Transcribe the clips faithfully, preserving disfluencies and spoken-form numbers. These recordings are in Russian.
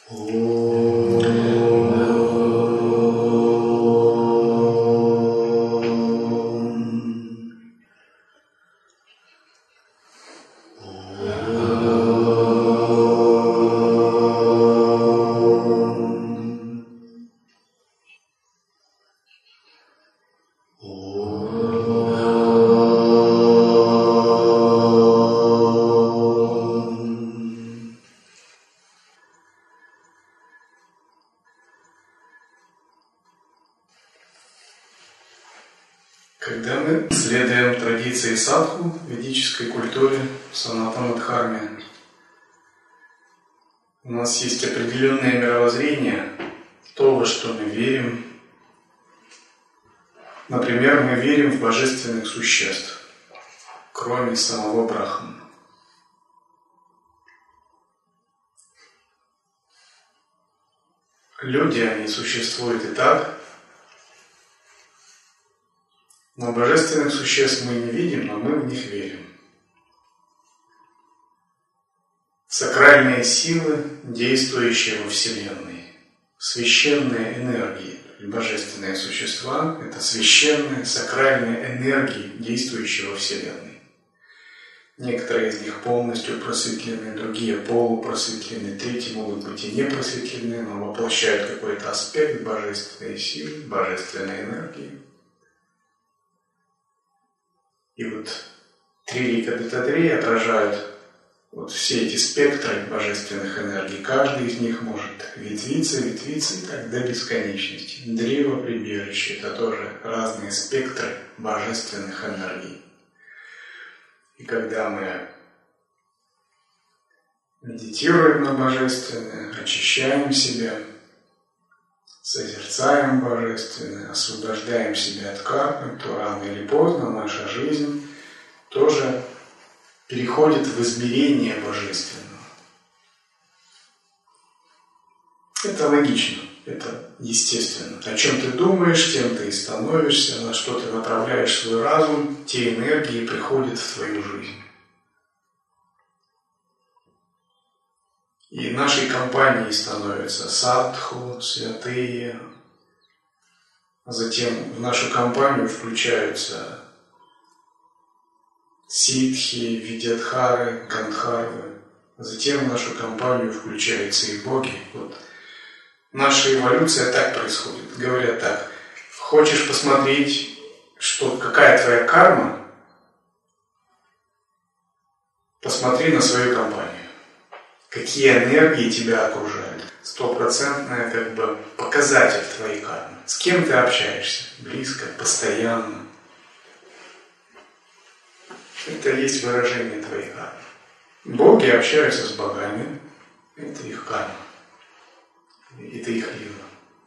Когда мы следуем традиции садху в ведической культуре, санатана дхарме, у нас есть определенное мировоззрение, то, во что мы верим. Например, мы верим в божественных существ, кроме самого Брахмана. Люди, они существуют и так, но божественных существ мы не видим, но мы в них верим. Сакральные силы, действующие во Вселенной, священные энергии, божественные существа – это священные, сакральные энергии, действующие во Вселенной. Некоторые из них полностью просветлены, другие полупросветлены, третьи могут быть и не просветлены, но воплощают какой-то аспект божественной силы, божественной энергии. И вот три лика Дататреи отражают вот все эти спектры божественных энергий. Каждый из них может ветвиться, ветвиться и так до бесконечности. Древо прибежище – это тоже разные спектры божественных энергий. И когда мы медитируем на божественное, очищаем себя, созерцаем божественное, освобождаем себя от кармы, то рано или поздно наша жизнь тоже переходит в измерение божественного. Это логично, это естественно. О чем ты думаешь, тем ты и становишься, на что ты направляешь свой разум, те энергии приходят в твою жизнь. И нашей компанией становятся садху, святые. А затем в нашу компанию включаются ситхи, видьядхары, гандхарвы. А затем в нашу компанию включаются и боги. Вот. Наша эволюция так происходит. Говорят так: хочешь посмотреть, что, какая твоя карма, посмотри на свою компанию. Какие энергии тебя окружают. Стопроцентная как бы показатель твоей кармы. С кем ты общаешься? Близко, постоянно. Это и есть выражение твоей кармы. Боги общаются с богами. Это их карма. Это их лила.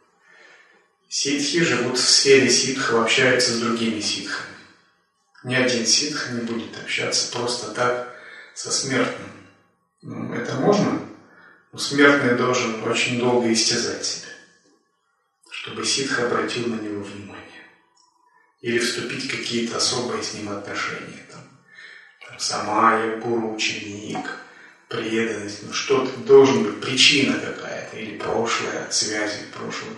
Ситхи живут в сфере ситхов, общаются с другими ситхами. Ни один ситх не будет общаться просто так со смертным. Ну, это можно, но смертный должен очень долго истязать себя, чтобы ситх обратил на него внимание. Или вступить в какие-то особые с ним отношения. Там, там, самая, гуру, ученик, преданность. Ну, что-то должен быть, причина какая-то, или прошлое, связи прошлого.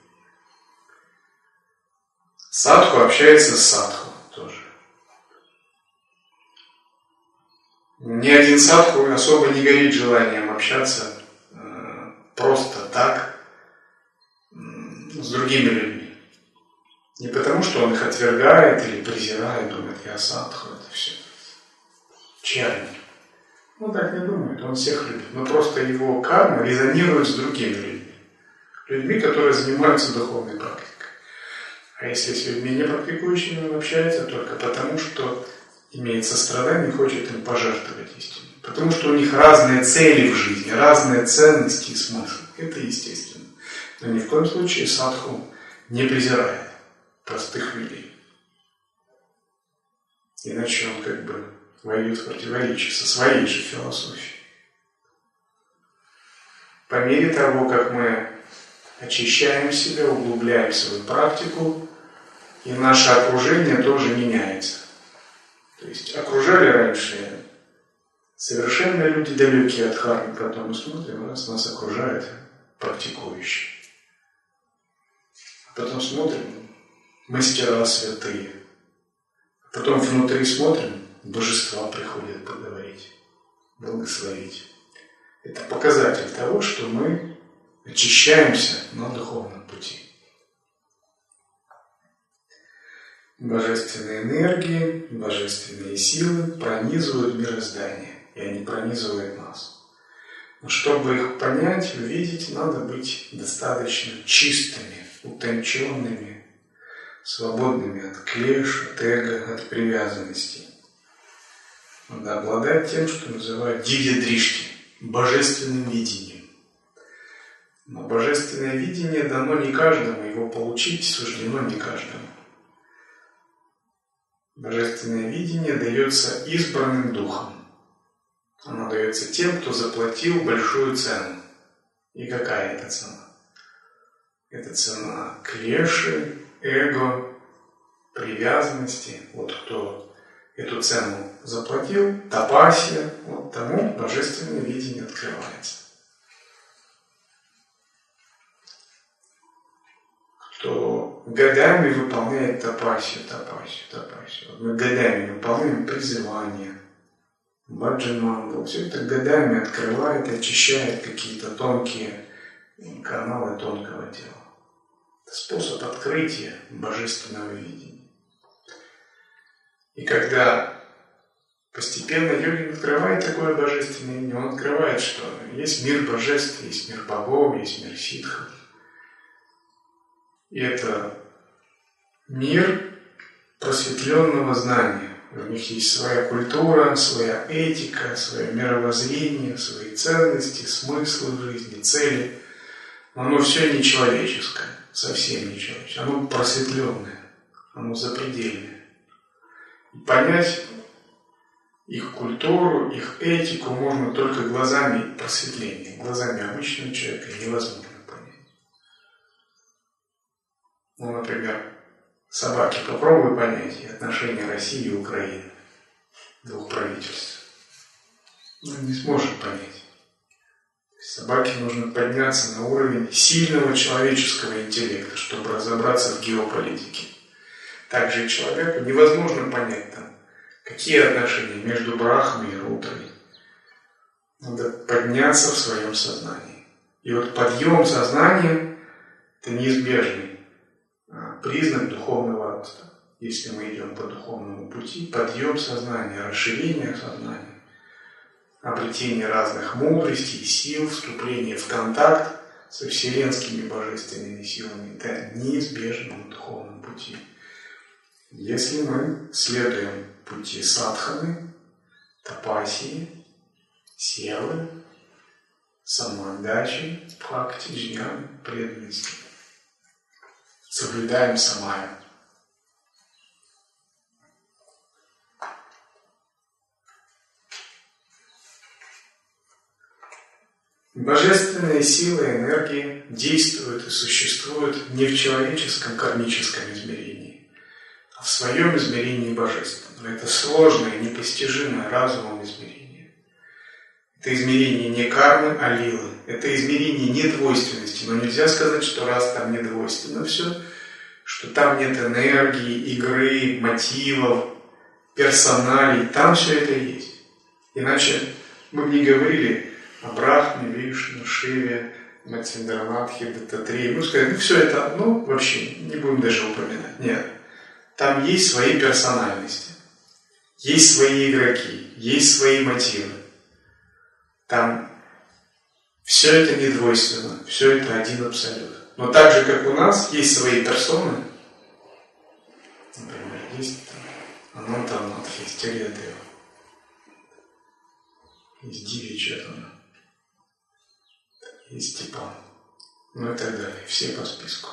Садху общается с садху тоже. Ни один садху особо не горит желанием общаться э, просто так э, с другими людьми. Не потому, что он их отвергает или презирает, думает, я садху, это все черни. Он так не думает, он всех любит. Но просто его карма резонирует с другими людьми. Людьми, которые занимаются духовной практикой. А если с людьми не практикующими он общается только потому, что имеет сострадание и хочет им пожертвовать истину. Потому что у них разные цели в жизни, разные ценности и смыслы. Это естественно. Но ни в коем случае садху не презирает простых людей. Иначе он как бы воюет в противоречии со своей же философией. По мере того, как мы очищаем себя, углубляем свою практику, и наше окружение тоже меняется. То есть окружали раньше совершенно люди далекие от дхармы, потом мы смотрим, раз нас окружают практикующий. А потом смотрим, мастера святые. А потом внутри смотрим, божества приходят поговорить, благословить. Это показатель того, что мы очищаемся на духовном пути. Божественные энергии, божественные силы пронизывают мироздание, и они пронизывают нас. Но чтобы их понять, увидеть, надо быть достаточно чистыми, утонченными, свободными от клеш, от эго, от привязанностей. Надо обладать тем, что называют дивья-дришти, божественным видением. Но божественное видение дано не каждому, его получить суждено не каждому. Божественное видение дается избранным духом. Оно дается тем, кто заплатил большую цену. И какая это цена? Это цена клеши, эго, привязанности. Вот кто эту цену заплатил, тапасия, вот тому божественное видение открывается. Кто годами выполняет тапасию, тапасию, тапасию. Мы годами выполняем призывание, баджан-мангал. Все это годами открывает и очищает какие-то тонкие каналы тонкого тела. Это способ открытия божественного видения. И когда постепенно йогин открывает такое божественное видение, он открывает, что есть мир божеств, есть мир богов, есть мир ситхов. И это мир просветленного знания. У них есть своя культура, своя этика, свое мировоззрение, свои ценности, смыслы в жизни, цели. Но оно все не человеческое, совсем не человеческое. Оно просветленное, оно запредельное. И понять их культуру, их этику можно только глазами просветления. Глазами обычного человека невозможно. Ну, например, собаки, попробуй понять отношения России и Украины, двух правительств. Ну, не сможет понять. Собаке нужно подняться на уровень сильного человеческого интеллекта, чтобы разобраться в геополитике. Также и человеку невозможно понять, там, какие отношения между Брахмой и Рудрой. Надо подняться в своем сознании. И вот подъем сознания – это неизбежный признак духовного роста. Если мы идем по духовному пути, подъем сознания, расширение сознания, обретение разных мудростей, сил, вступление в контакт со вселенскими божественными силами, это неизбежно на духовном пути. Если мы следуем пути садханы, тапасии, севы, самоотдачи, бхакти, джняны, преданности, соблюдаем самая. Божественные силы и энергии действуют и существуют не в человеческом кармическом измерении, а в своем измерении божественного. Это сложное, непостижимое разумом измерение. Это измерение не кармы, а лилы. Это измерение недвойственности. Но нельзя сказать, что раз там недвойственно все, что там нет энергии, игры, мотивов, персоналей. Там все это есть. Иначе мы бы не говорили о Брахме, Вишну, Шиве, Матсиндранатхе, Даттатрее. Мы сказали, ну все это одно, вообще не будем даже упоминать. Нет. Там есть свои персональности, есть свои игроки, есть свои мотивы. Там все это недвойственно, все это один абсолют. Но так же, как у нас, есть свои персоны. Например, есть Анантанатха, есть Тирьядева, есть Диви Четана, есть Степан, ну и так далее. Все по списку.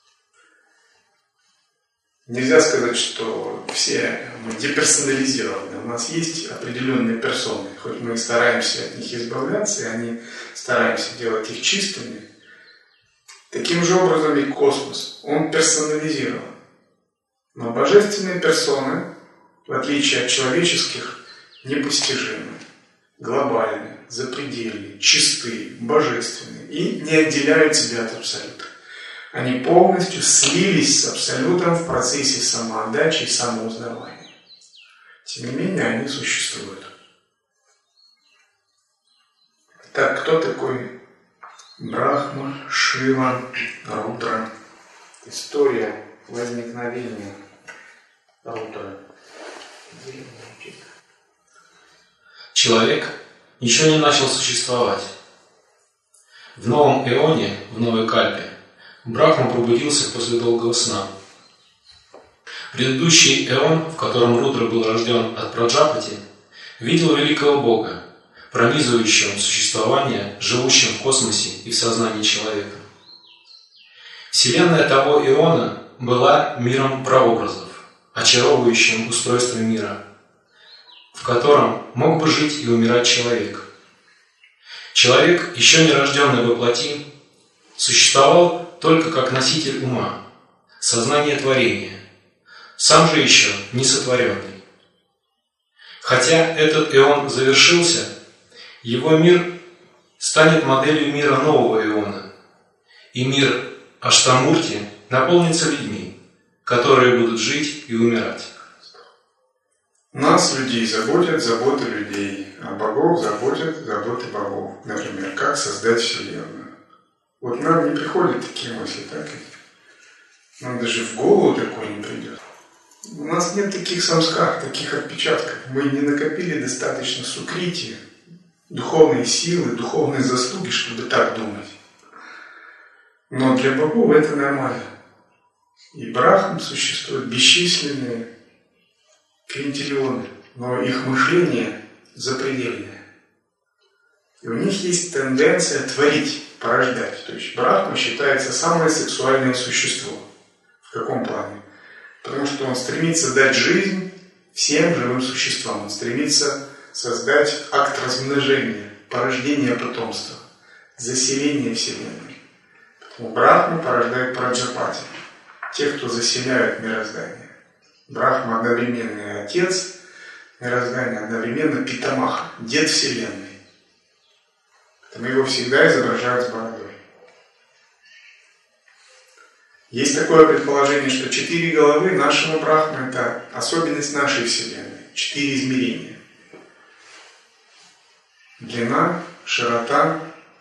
Нельзя сказать, что все мы деперсонализированы. У нас есть определенные персоны, хоть мы и стараемся от них избавляться, и они стараемся делать их чистыми. Таким же образом и космос, он персонализирован. Но божественные персоны, в отличие от человеческих, непостижимы, глобальны, запредельны, чистые, божественные. и не отделяют себя от Абсолюта. Они полностью слились с Абсолютом в процессе самоотдачи и самоузнавания. Тем не менее, они существуют. Так, кто такой Брахма, Шива, Рудра? История возникновения Рудра. Человек еще не начал существовать. В новом эоне, в новой кальпе, Брахма пробудился после долгого сна. Предыдущий эон, в котором Рудра был рожден от Праджапати, видел великого Бога, пронизывающего существование, живущим в космосе и в сознании человека. Вселенная того эона была миром прообразов, очаровывающим устройством мира, в котором мог бы жить и умирать человек. Человек, еще не рожденный во плоти, существовал только как носитель ума, сознание творения, сам же еще не сотворенный. Хотя этот эон завершился, его мир станет моделью мира нового эона, и мир Аштамурти наполнится людьми, которые будут жить и умирать. Нас, людей, заботят заботы людей, а богов заботят заботы богов. Например, как создать Вселенную. Вот нам не приходят такие мысли, так? Нам даже в голову такое не придет. У нас нет таких самскар, таких отпечатков. Мы не накопили достаточно сукрити, духовной силы, духовной заслуги, чтобы так думать. Но для богов это нормально. И брахм существуют бесчисленные квинтиллионы, но их мышление запредельное. И у них есть тенденция творить, порождать. То есть брахма считается самое сексуальное существо. В каком плане? Потому что он стремится дать жизнь всем живым существам. Он стремится создать акт размножения, порождения потомства, заселения Вселенной. Поэтому брахма порождает праджапати, тех, кто заселяют мироздание. Брахма одновременно отец мироздания, одновременно питамаха, дед Вселенной. Поэтому его всегда изображают с бородой. Есть такое предположение, что четыре головы нашего Брахмы – это особенность нашей Вселенной. Четыре измерения. Длина, широта,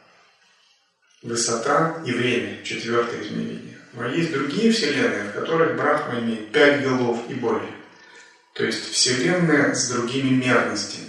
высота и время – четвертое измерение. Но есть другие вселенные, в которых Брахма имеет пять голов и более. То есть вселенная с другими мерностями.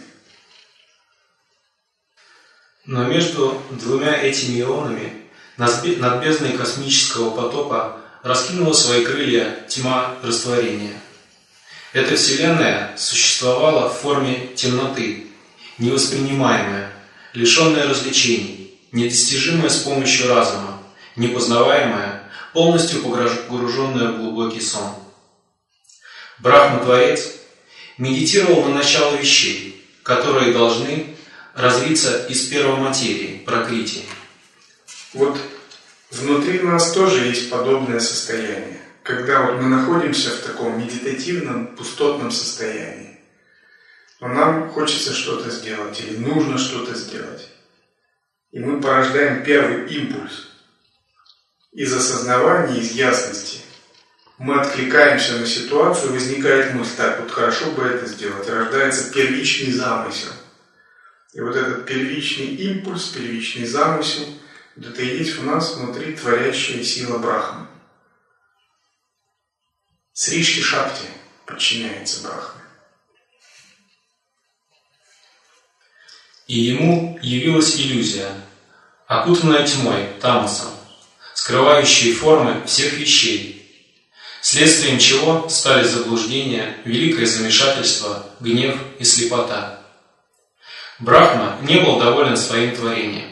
Но между двумя этими ионами над бездной космического потопа раскинула свои крылья тьма растворения. Эта вселенная существовала в форме темноты, невоспринимаемая, лишенная развлечений, недостижимая с помощью разума, непознаваемая, полностью погруженная в глубокий сон. Брахма-творец медитировал на начало вещей, которые должны развиться из первой материи, пракрити. Вот внутри нас тоже есть подобное состояние, когда вот мы находимся в таком медитативном, пустотном состоянии. Но нам хочется что-то сделать или нужно что-то сделать. И мы порождаем первый импульс. Из осознавания, из ясности мы откликаемся на ситуацию, возникает мысль, так вот хорошо бы это сделать, рождается первичный замысел. И вот этот первичный импульс, первичный замысел, вот это и есть в нас внутри творящая сила Брахмы. Сришти Шакти подчиняется Брахме. И ему явилась иллюзия, окутанная тьмой, тамасом, скрывающие формы всех вещей, следствием чего стали заблуждения, великое замешательство, гнев и слепота. Брахма не был доволен своим творением.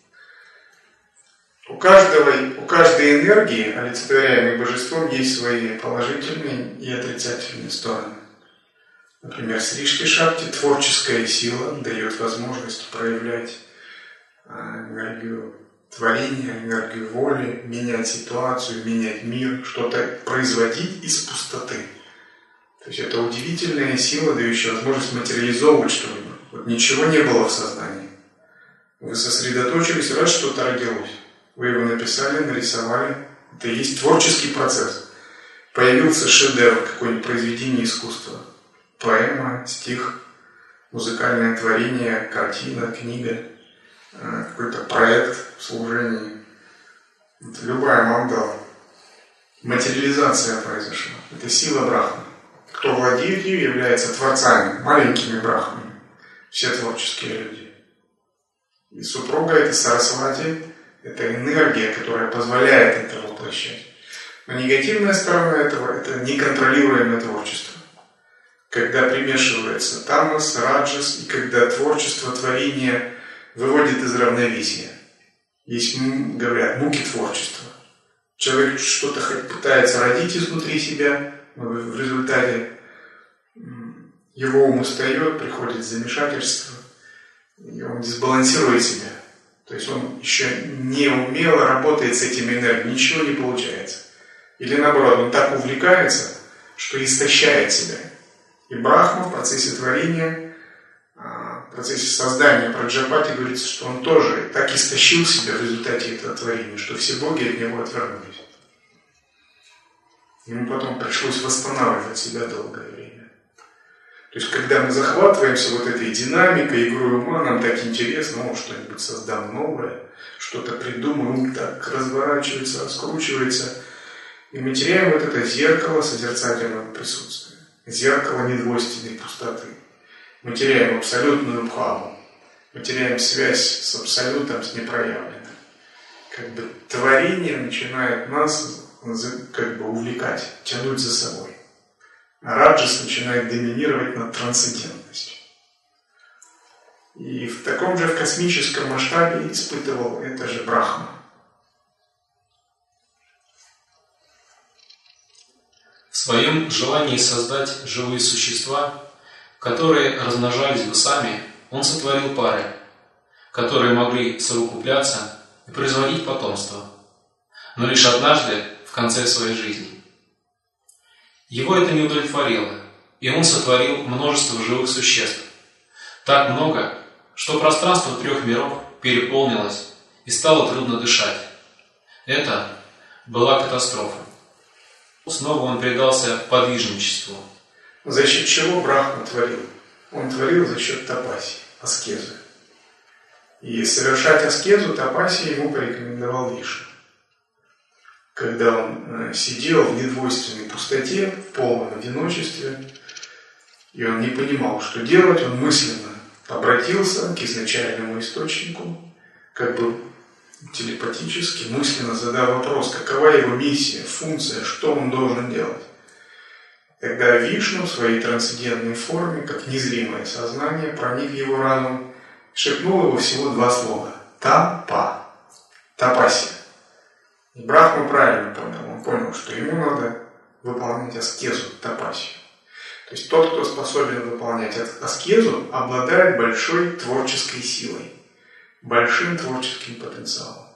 У, каждого, у каждой энергии, олицетворяемой божеством, есть свои положительные и отрицательные стороны. Например, Сришти Шакти, творческая сила, дает возможность проявлять энергию творения, энергию воли, менять ситуацию, менять мир, что-то производить из пустоты. То есть это удивительная сила, дающая возможность материализовывать что-либо. Вот ничего не было в сознании. Вы сосредоточились, раз что-то родилось. Вы его написали, нарисовали. Это и есть творческий процесс. Появился шедевр, какое-нибудь произведение искусства. Поэма, стих, музыкальное творение, картина, книга, какой-то проект в служении. Это любая мандала. Материализация произошла. Это сила Брахмы. Кто владеет ею, является творцами, маленькими брахмами. Все творческие люди. И супруга — это Сарасвати, это энергия, которая позволяет это воплощать. Но негативная сторона этого — это неконтролируемое творчество. Когда примешивается тамас, раджас, и когда творчество, творение выводит из равновесия. Есть, говорят, муки творчества. Человек что-то пытается родить изнутри себя, но в результате его ум устает, приходит замешательство, и он дисбалансирует себя. То есть он еще неумело работает с этими энергиями, ничего не получается. Или наоборот, он так увлекается, что истощает себя. И Брахма в процессе творения, в процессе создания Праджапати говорится, что он тоже так истощил себя в результате этого творения, что все боги от него отвернулись. Ему потом пришлось восстанавливать себя долгое время. То есть, когда мы захватываемся вот этой динамикой, игрой ума, нам так интересно, о, что-нибудь создам новое, что-то придумаем, ум так разворачивается, раскручивается, и мы теряем вот это зеркало созерцательного присутствия, зеркало недвойственной пустоты. Мы теряем абсолютную бхаву, мы теряем связь с абсолютом, с непроявленным. Как бы творение начинает нас как бы увлекать, тянуть за собой. А раджас начинает доминировать над трансцендентностью. И в таком же в космическом масштабе испытывал это же Брахма. В своем желании создать живые существа, которые размножались бы сами, он сотворил пары, которые могли совокупляться и производить потомство, но лишь однажды в конце своей жизни. Его это не удовлетворило, и он сотворил множество живых существ. Так много, что пространство трех миров переполнилось и стало трудно дышать. Это была катастрофа. Снова он предался подвижничеству. За счет чего Брахма творил? Он творил за счет тапаси, аскезы. И совершать аскезу, тапаси ему порекомендовал Вишну. Когда он сидел в недвойственной пустоте, в полном одиночестве, и он не понимал, что делать, он мысленно обратился к изначальному источнику, как бы телепатически, мысленно задав вопрос, какова его миссия, функция, что он должен делать. Тогда Вишну в своей трансцендентной форме, как незримое сознание, проник в его разум, шепнул его всего два слова – «Тапа», «Тапаси». И Брахма правильно понял, он понял, что ему надо выполнять аскезу, тапасию. То есть тот, кто способен выполнять аскезу, обладает большой творческой силой, большим творческим потенциалом.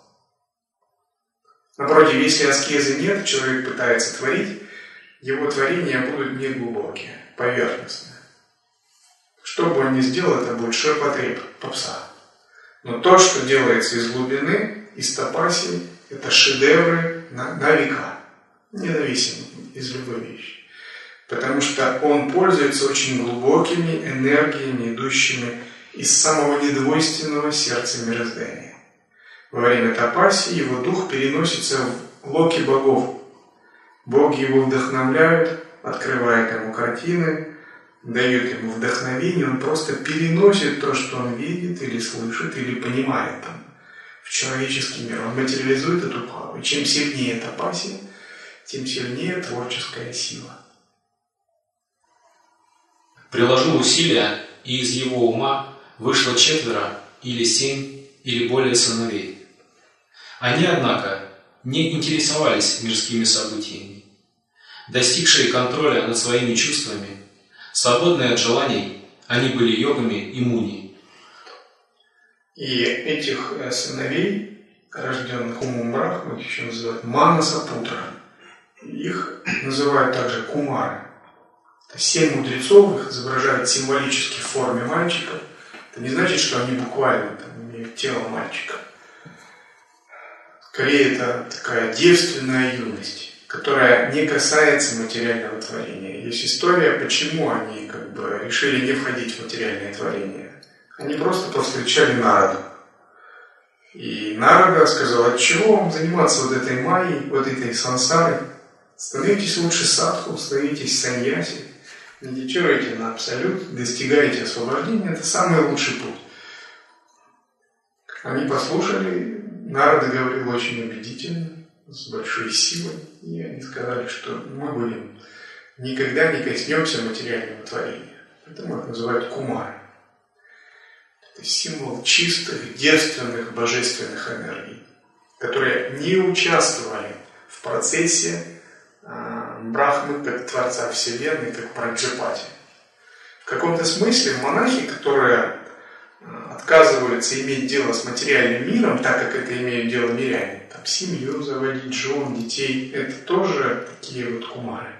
Напротив, если аскезы нет, человек пытается творить, его творения будут неглубокие, поверхностные. Что бы он ни сделал, это будет ширпотреб, попса. Но то, что делается из глубины, из тапасии, это шедевры на, на века, независимо из любой вещи. Потому что он пользуется очень глубокими энергиями, идущими из самого недвойственного сердца мироздания. Во время тапаси его дух переносится в локи богов. Боги его вдохновляют, открывают ему картины, дают ему вдохновение, он просто переносит то, что он видит или слышит, или понимает там, в человеческий мир. Он материализует эту бхаву. И чем сильнее тапасия, тем сильнее творческая сила. Приложил усилия, и из его ума вышло четверо или семь или более сыновей. Они, однако, не интересовались мирскими событиями. Достигшие контроля над своими чувствами, свободные от желаний, они были йогами и муни. И этих сыновей, рожденных умом Брахмы, еще называют Манасапутра. Их называют также кумары. Семь мудрецов их изображают символически в форме мальчиков. Это не значит, что они буквально там, имеют тело мальчика. Скорее, это такая девственная юность, которая не касается материального творения. Есть история, почему они как бы решили не входить в материальное творение. Они просто повстречали Нараду. И Нарада сказал: от чего вам заниматься вот этой майей, вот этой сансарой? Становитесь лучше садху, становитесь саньяси, медитируйте на абсолют, достигайте освобождения. Это самый лучший путь. Они послушали, Нарада говорил очень убедительно, с большой силой, и они сказали, что мы будем никогда не коснемся материального творения. Поэтому их называют кумары. Это символ чистых, девственных, божественных энергий, которые не участвовали в процессе э, Брахмы как Творца Вселенной, как Праджапати. В каком-то смысле монахи, которые отказываются иметь дело с материальным миром, так как это имеют дело миряне, там, семью заводить, жен, детей, это тоже такие вот кумары.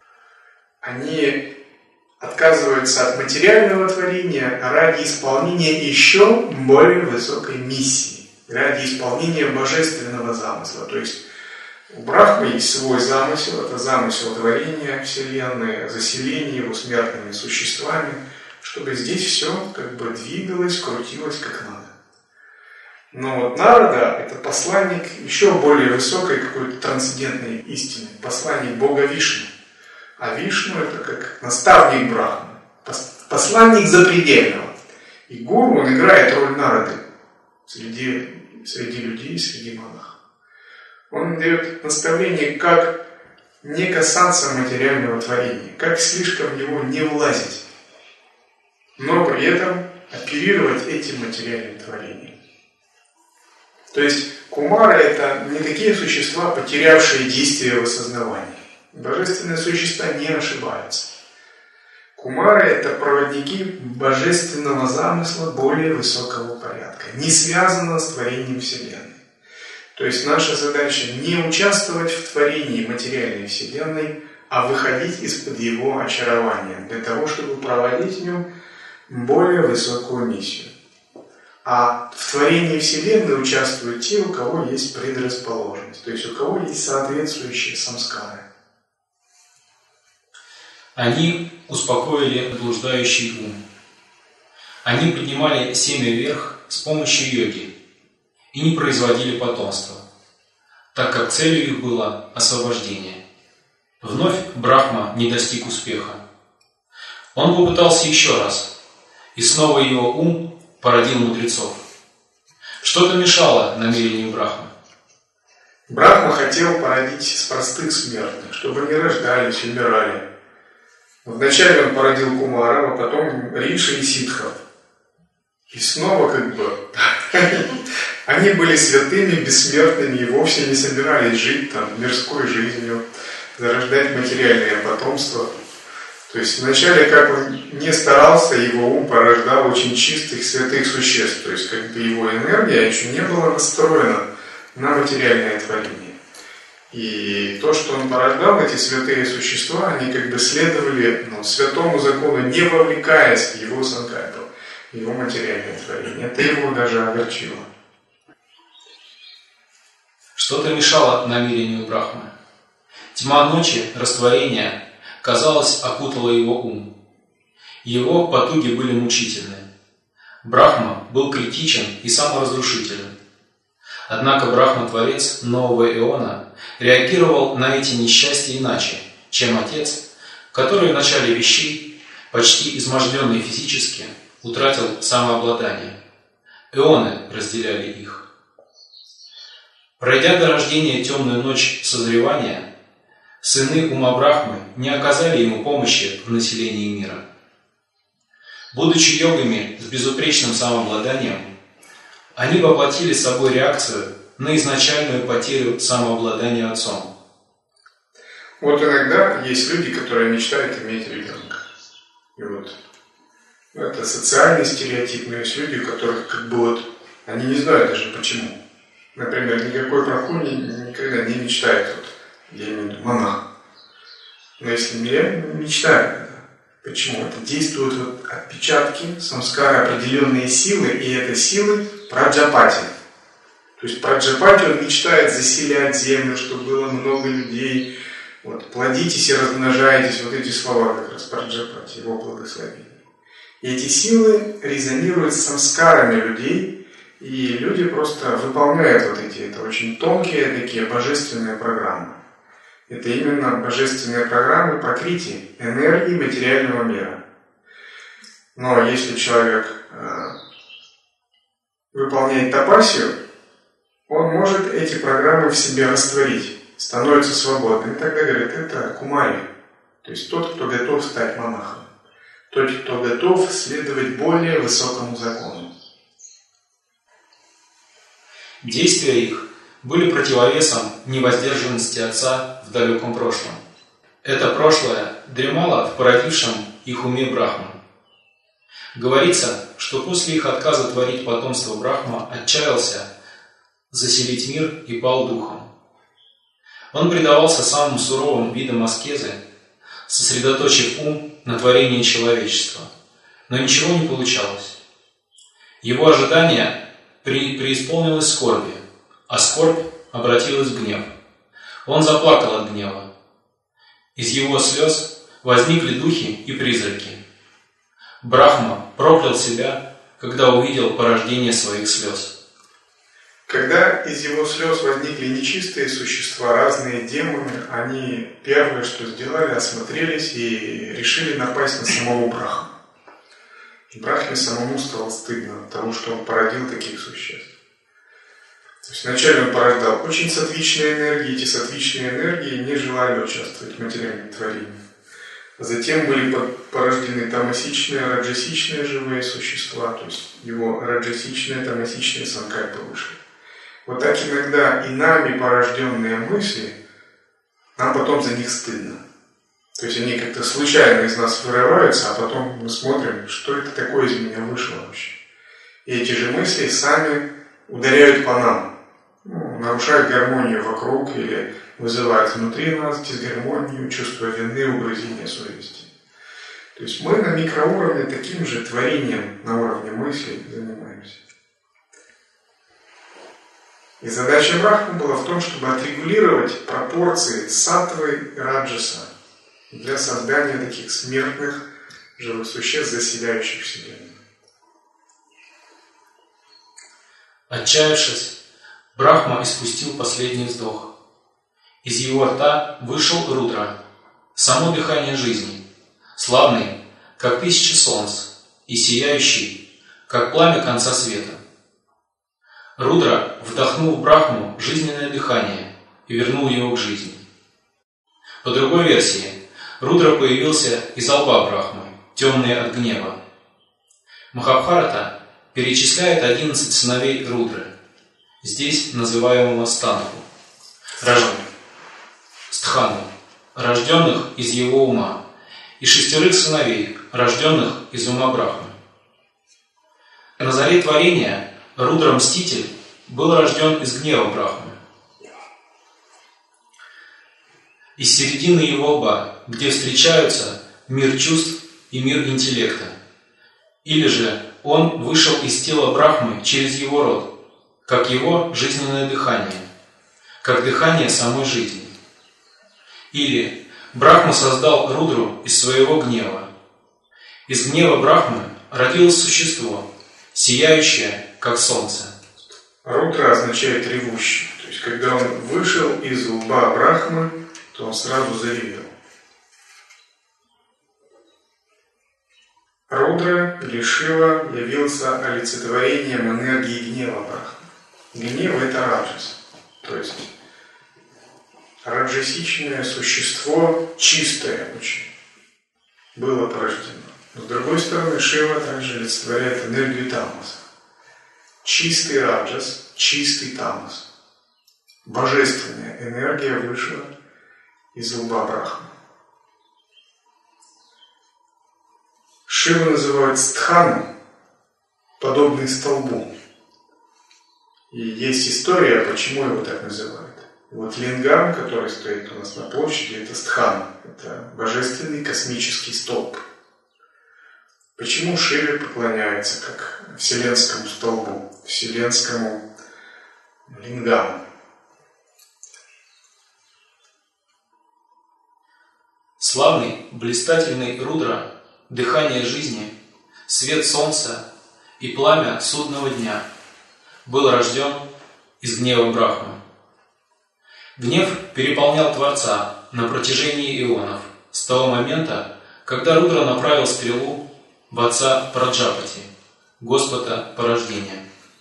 Они отказываются от материального творения ради исполнения еще более высокой миссии, ради исполнения божественного замысла. То есть у Брахмы есть свой замысел, это замысел творения Вселенной, заселения его смертными существами, чтобы здесь все как бы двигалось, крутилось как надо. Но вот Нарада – это посланник еще более высокой какой-то трансцендентной истины, посланник Бога Вишну. А Вишну – это как наставник Брахмы, посланник запредельного. И гуру, он играет роль Нарады среди, среди людей, среди монахов. Он дает наставление, как не касаться материального творения, как слишком в него не влазить, но при этом оперировать этим материальным творением. То есть кумары – это не такие существа, потерявшие действие в осознавании. Божественные существа не ошибаются. Кумары – это проводники божественного замысла более высокого порядка, не связанного с творением Вселенной. То есть наша задача не участвовать в творении материальной Вселенной, а выходить из-под его очарования, для того, чтобы проводить в нем более высокую миссию. А в творении Вселенной участвуют те, у кого есть предрасположенность, то есть у кого есть соответствующие самскары. Они успокоили блуждающий ум. Они поднимали семя вверх с помощью йоги и не производили потомства, так как целью их было освобождение. Вновь Брахма не достиг успеха. Он попытался еще раз, и снова его ум породил мудрецов. Что-то мешало намерению Брахмы. Брахма хотел породить с простых смертных, чтобы не рождались, умирали. Вначале он породил кумаров, а потом риши и ситхов. И снова как бы они были святыми, бессмертными и вовсе не собирались жить там мирской жизнью, зарождать материальное потомство. То есть вначале, как он не старался, его ум порождал очень чистых, святых существ. То есть как бы его энергия еще не была настроена на материальное творение. И то, что он порождал, эти святые существа, они как бы следовали ну, святому закону, не вовлекаясь в его санкальпу, в его материальное творение. Это его даже огорчило. Что-то мешало намерению Брахмы. Тьма ночи, растворения, казалось, окутала его ум. Его потуги были мучительны. Брахма был критичен и саморазрушителен. Однако Брахма-творец нового эона реагировал на эти несчастья иначе, чем Отец, который в начале вещей, почти изможденный физически, утратил самообладание. Эоны разделяли их. Пройдя до рождения темную ночь созревания, сыны ума Брахмы не оказали ему помощи в населении мира. Будучи йогами с безупречным самообладанием, они воплотили собой реакцию на изначальную потерю самообладания отцом. Вот иногда есть люди, которые мечтают иметь ребенка. И вот это социальный стереотип, но есть люди, у которых как бы вот, они не знают даже почему. Например, никакой брахмани никогда не мечтает, вот, я имею в виду монах. Но если не мечтают, почему? Это действуют вот отпечатки, самскары, определенные силы, и это силы праджапати. То есть Праджапати, он мечтает заселять землю, чтобы было много людей. Вот, плодитесь и размножайтесь, вот эти слова как раз Праджапати, его благословение. И эти силы резонируют с самскарами людей, и люди просто выполняют вот эти, это очень тонкие такие божественные программы. Это именно божественные программы пракрити, энергии материального мира. Но если человек э, выполняет тапасию, он может эти программы в себе растворить, становится свободным. И тогда говорят, это кумари, то есть тот, кто готов стать монахом, тот, кто готов следовать более высокому закону. Действия их были противовесом невоздержанности отца в далеком прошлом. Это прошлое дремало в породившем их уме Брахман. Говорится, что после их отказа творить потомство Брахма отчаялся заселить мир и пал духом. Он предавался самым суровым видам аскезы, сосредоточив ум на творении человечества, но ничего не получалось. Его ожидание при, преисполнилось скорби, а скорбь обратилась в гнев. Он заплакал от гнева. Из его слез возникли духи и призраки. Брахма проклял себя, когда увидел порождение своих слез. Когда из его слез возникли нечистые существа, разные демоны, они первое, что сделали, осмотрелись и решили напасть на самого Брахму. Брахме самому стало стыдно от того, что он породил таких существ. То есть вначале он порождал очень сатвичные энергии, эти сатвичные энергии не желали участвовать в материальном творении. Затем были порождены тамасичные, раджасичные живые существа, то есть его раджасичные, тамасичные санкальпы вышли. Вот так иногда и нами порожденные мысли, нам потом за них стыдно. То есть они как-то случайно из нас вырываются, а потом мы смотрим, что это такое из меня вышло вообще. И эти же мысли сами ударяют по нам, ну, нарушают гармонию вокруг или вызывают внутри нас дисгармонию, чувство вины, угрызения совести. То есть мы на микроуровне таким же творением на уровне мыслей занимаемся. И задача Брахмы была в том, чтобы отрегулировать пропорции саттвы и раджаса для создания таких смертных живых существ, заселяющих Вселенную. Отчаявшись, Брахма испустил последний вздох. Из его рта вышел Рудра, само дыхание жизни, славный, как тысяча солнц, и сияющий, как пламя конца света. Рудра вдохнул в Брахму жизненное дыхание и вернул его к жизни. По другой версии, Рудра появился из лба Брахмы, темный от гнева. Махабхарата перечисляет одиннадцать сыновей Рудры, здесь называемого Станху, Стхану, рожденных из его ума, и шестерых сыновей, рожденных из ума Брахмы. На заре творения Рудра-мститель был рожден из гнева Брахмы. Из середины его лба, где встречаются мир чувств и мир интеллекта. Или же он вышел из тела Брахмы через его род, как его жизненное дыхание, как дыхание самой жизни. Или Брахма создал Рудру из своего гнева. Из гнева Брахмы родилось существо, сияющее, как солнце. Рудра означает ревущий. То есть, когда он вышел из лба Брахмы, то он сразу заревел. Рудра или Шива явился олицетворением энергии гнева Брахмы. Гнев – это раджас. То есть, раджасичное существо, чистое очень, было порождено. Но с другой стороны, Шива также олицетворяет энергию тамаса. Чистый раджас, чистый тамас. Божественная энергия вышла из лба Брахмы. Шиву называют стхану, подобный столбу. И есть история, почему его так называют. Вот лингам, который стоит у нас на площади, это стхана. Это божественный космический столб. Почему Шиве поклоняются как вселенскому столбу, вселенскому лингама. Славный, блистательный Рудра, дыхание жизни, свет солнца и пламя судного дня, был рожден из гнева Брахмы. Гнев переполнял Творца на протяжении эонов, с того момента, когда Рудра направил стрелу в отца Праджапати, Господа порождения.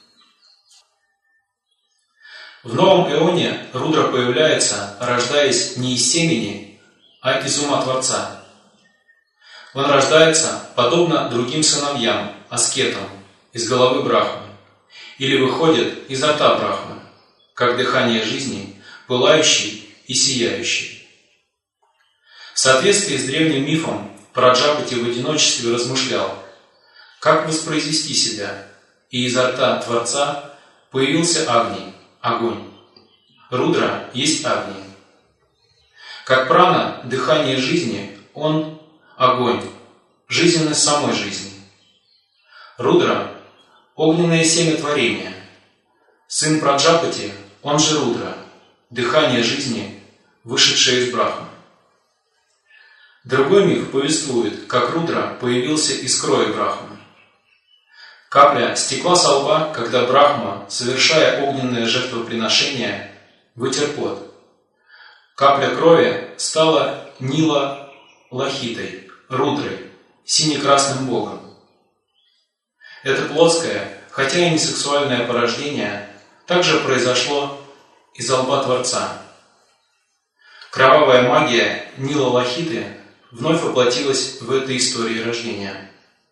В новом эоне Рудра появляется, рождаясь не из семени, а из ума Творца. Он рождается, подобно другим сыновьям, аскетам, из головы Брахмы, или выходит изо рта Брахмы, как дыхание жизни, пылающий и сияющий. В соответствии с древним мифом, Праджапати в одиночестве размышлял, как воспроизвести себя, и изо рта Творца появился Агни, огонь. Рудра есть Агни. Как прана, дыхание жизни, он огонь, жизненность самой жизни. Рудра – огненное семя творения. Сын Праджапати, он же Рудра, дыхание жизни, вышедшее из Брахмы. Другой миф повествует, как Рудра появился из крови Брахмы. Капля стекла со лба, когда Брахма, совершая огненное жертвоприношение, вытер пот. Капля крови стала Нила Лахитой, Рудрой, сине-красным богом. Это плотское, хотя и не сексуальное порождение, также произошло из-за лба Творца. Кровавая магия Нила Лахиты вновь воплотилась в этой истории рождения.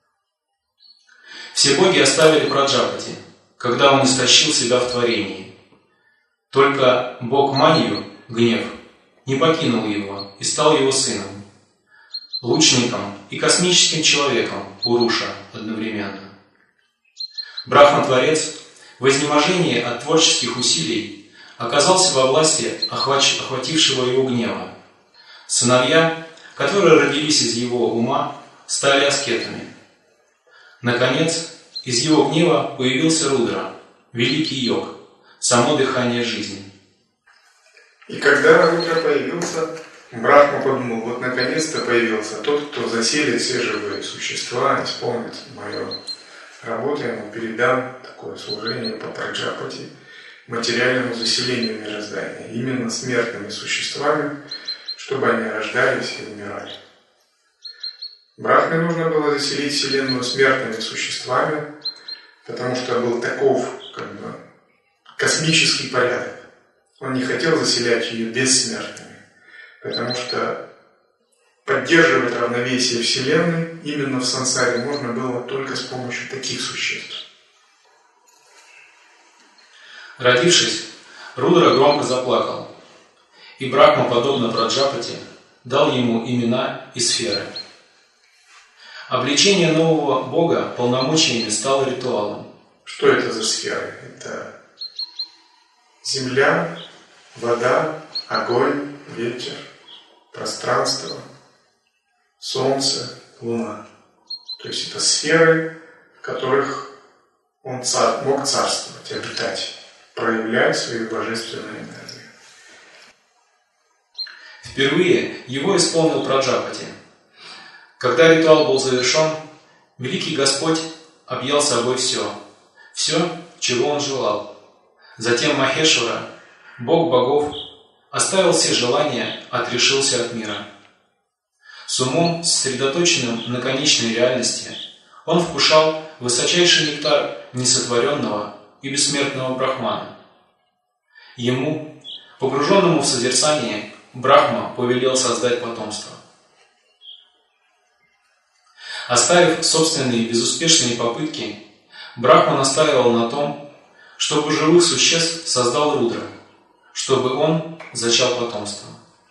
Все боги оставили Праджапати, когда он истощил себя в творении. Только бог Манью, гнев, не покинул его и стал его сыном, лучником и космическим человеком Пуруша одновременно. Брахма-творец в изнеможении от творческих усилий оказался во власти охвач... охватившего его гнева. Сыновья, которые родились из его ума, стали аскетами. Наконец, из его гнева появился Рудра, великий йог, само дыхание жизни. И когда Рудра появился, Брахма подумал, вот наконец-то появился тот, кто заселит все живые существа, исполнит мою работу, я ему передам такое служение по Праджапати, материальному заселению мироздания, именно смертными существами, чтобы они рождались и умирали. Брахме нужно было заселить Вселенную смертными существами, потому что был таков как бы космический порядок. Он не хотел заселять ее бессмертными, потому что поддерживать равновесие Вселенной именно в сансаре можно было только с помощью таких существ. Родившись, Рудра громко заплакал, и Брахма, подобно Праджапати, дал ему имена и сферы. Обличение нового бога полномочиями стало ритуалом. Что это за сферы? Это земля, вода, огонь, ветер, пространство, солнце, луна. То есть это сферы, в которых он цар, мог царствовать, обитать, проявлять свою божественную энергию. Впервые его исполнил Праджапати. Когда ритуал был завершен, великий Господь объял собой все, все, чего он желал. Затем Махешвара, бог богов, оставил все желания, отрешился от мира. С умом, сосредоточенным на конечной реальности, он вкушал высочайший нектар несотворенного и бессмертного Брахмана. Ему, погруженному в созерцание, Брахма повелел создать потомство. Оставив собственные безуспешные попытки, Брахма настаивал на том, чтобы живых существ создал Рудра, чтобы он зачал потомство.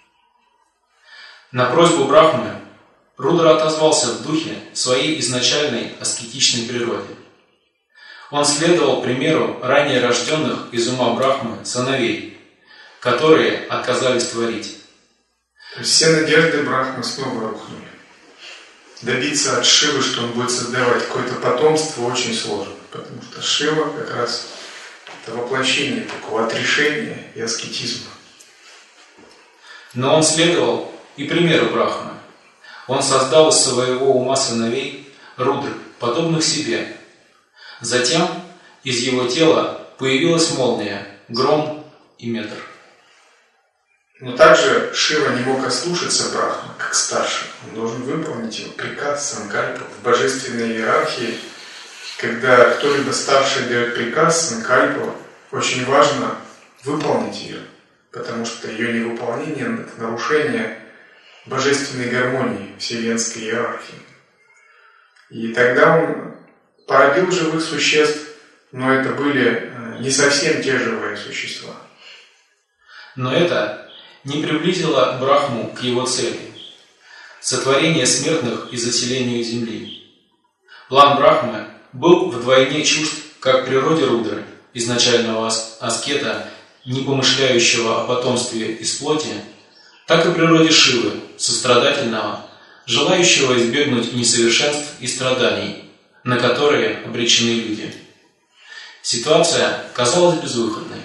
На просьбу Брахмы Рудра отозвался в духе своей изначальной аскетичной природе. Он следовал примеру ранее рожденных из ума Брахмы сыновей, которые отказались творить. Все надежды Брахмы снова рухнули. Добиться от Шивы, что он будет создавать какое-то потомство, очень сложно, потому что Шива как раз это воплощение такого отрешения и аскетизма. Но он следовал и примеру Брахмы. Он создал из своего ума сыновей рудр, подобных себе. Затем из его тела появилась молния, гром и метр. Но также Шива не мог ослушаться Брахмы, как старший. Он должен выполнить его приказ Санкальпа. В божественной иерархии, когда кто-либо старший дает приказ Санкальпу, очень важно выполнить ее, потому что ее невыполнение – это нарушение божественной гармонии вселенской иерархии. И тогда он породил живых существ, но это были не совсем те живые существа. Но это не приблизило Брахму к его цели – сотворение смертных и заселению земли. План Брахмы был вдвойне чужд как природе Рудры, изначального аскета, не помышляющего о потомстве из плоти, так и природе Шивы, сострадательного, желающего избегнуть несовершенств и страданий, на которые обречены люди. Ситуация казалась безвыходной.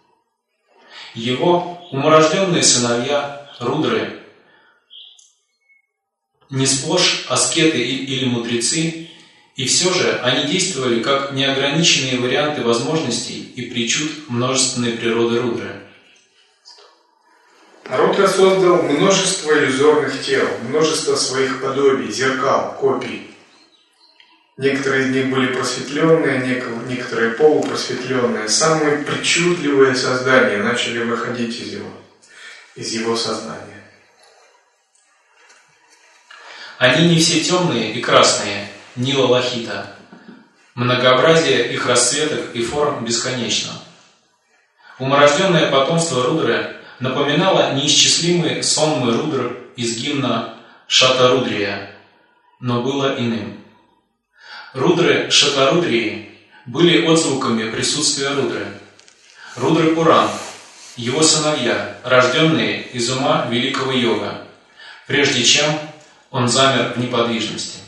Его уморожденные сыновья Рудры, не сплошь аскеты или мудрецы, и все же они действовали как неограниченные варианты возможностей и причуд множественной природы Рудры. Рудра создал множество иллюзорных тел, множество своих подобий, зеркал, копий. Некоторые из них были просветленные, некоторые полупросветленные. Самые причудливые создания начали выходить из его, из его сознания. Они не все темные и красные, Нила Лахита. Многообразие их расцветок и форм бесконечно. Уморожденное потомство Рудры напоминало неисчислимые сонмы Рудр из гимна Шатарудрия, но было иным. Рудры Шатарудрии были отзвуками присутствия Рудры. Рудры Пуран, его сыновья, рожденные из ума великого йога, прежде чем он замер в неподвижности.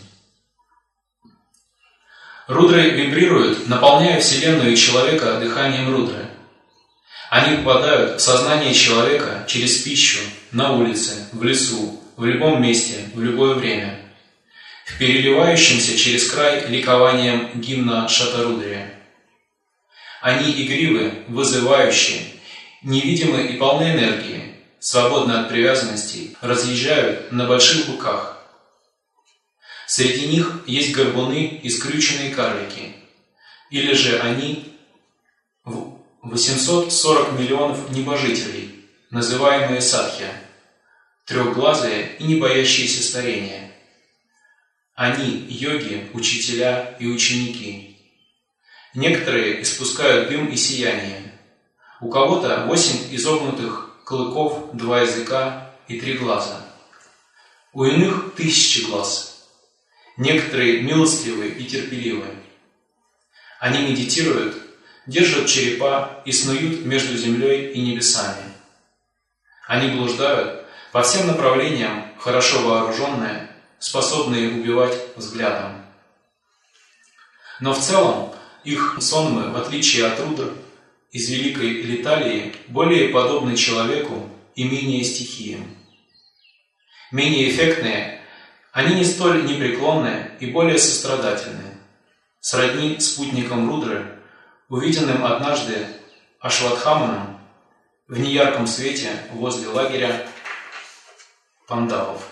Рудры вибрируют, наполняя Вселенную и человека дыханием Рудры. Они попадают в сознание человека через пищу, на улице, в лесу, в любом месте, в любое время, в переливающемся через край ликованием гимна Шатарудрия. Они игривы, вызывающие, невидимы и полны энергии, свободны от привязанностей, разъезжают на больших быках. Среди них есть горбуны и скрюченные карлики, или же они восемьсот сорок миллионов небожителей, называемые садхья, трехглазые и не боящиеся старения. Они йоги, учителя и ученики. Некоторые испускают дым и сияние. У кого-то восемь изогнутых клыков, два языка и три глаза. У иных тысячи глаз. Некоторые милостливые и терпеливые. Они медитируют, держат черепа и снуют между землей и небесами. Они блуждают по всем направлениям, хорошо вооруженные, способные убивать взглядом. Но в целом их сонмы, в отличие от Рудр, из великой Литалии, более подобны человеку и менее стихиям. Менее эффектные, они не столь непреклонные и более сострадательные, сродни спутникам Рудры, увиденным однажды Ашватхаманом в неярком свете возле лагеря пандавов.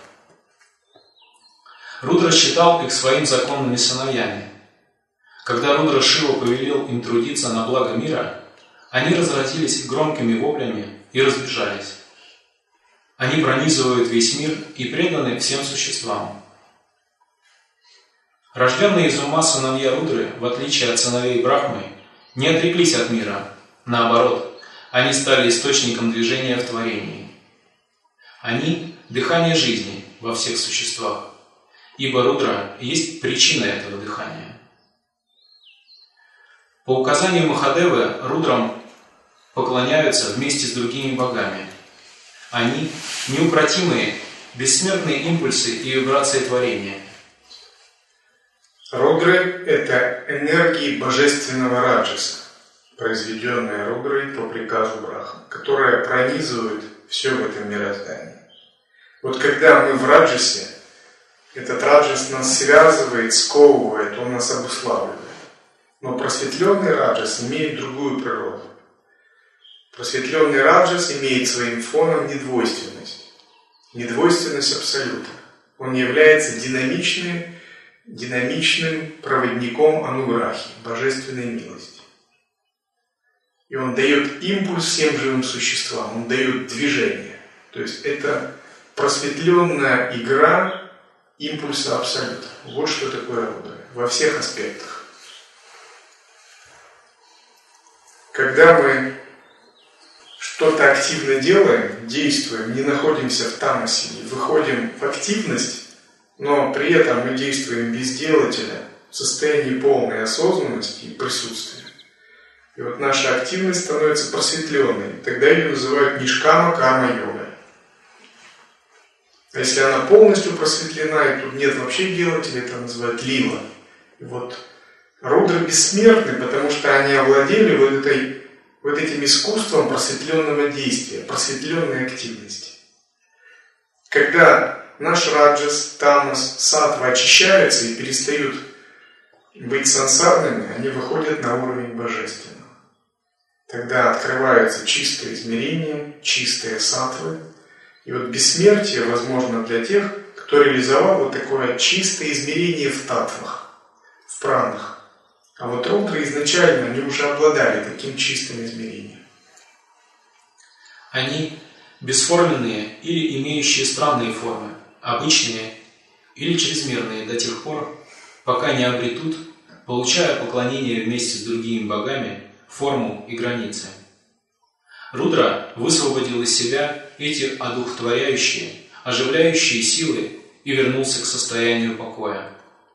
Рудра считал их своими законными сыновьями. Когда Рудра Шива повелел им трудиться на благо мира, они разразились громкими воплями и разбежались. Они пронизывают весь мир и преданы всем существам. Рожденные из ума сыновья Рудры, в отличие от сыновей Брахмы, не отреклись от мира. Наоборот, они стали источником движения в творении. Они – дыхание жизни во всех существах, ибо Рудра есть причина этого дыхания. По указанию Махадевы Рудрам поклоняются вместе с другими богами. Они – неукротимые, бессмертные импульсы и вибрации творения. Рудры – это энергии божественного раджаса. произведенная Рудрой по приказу Брахмы, которая пронизывает все в этом мироздании. Вот когда мы в раджасе, этот раджас нас связывает, сковывает, он нас обуславливает. Но просветленный раджас имеет другую природу. Просветленный раджас имеет своим фоном недвойственность. Недвойственность абсолюта. Он является динамичным, динамичным проводником ануграхи, божественной милости. И он дает импульс всем живым существам, он дает движение. То есть это просветленная игра импульса абсолюта. Вот что такое Рудра во всех аспектах. Когда мы что-то активно делаем, действуем, не находимся в тамасе, выходим в активность, но при этом мы действуем без делателя, в состоянии полной осознанности и присутствия. И вот наша активность становится просветленной. Тогда ее называют нишкама карма-йога. А если она полностью просветлена, и тут нет вообще делателя, это называют лила. И вот рудры бессмертны, потому что они овладели вот, этой, вот этим искусством просветленного действия, просветленной активности. Когда наш раджас, тамас, саттва очищаются и перестают быть сансарными, они выходят на уровень божественного. Тогда открывается чистое измерение, чистые саттвы. И вот бессмертие возможно для тех, кто реализовал вот такое чистое измерение в татвах, в пранах. А вот рудры изначально, они уже обладали таким чистым измерением. Они бесформенные или имеющие странные формы, обычные или чрезмерные до тех пор, пока не обретут, получая поклонение вместе с другими богами, форму и границы. Рудра высвободил из себя эти одухотворяющие, оживляющие силы и вернулся к состоянию покоя.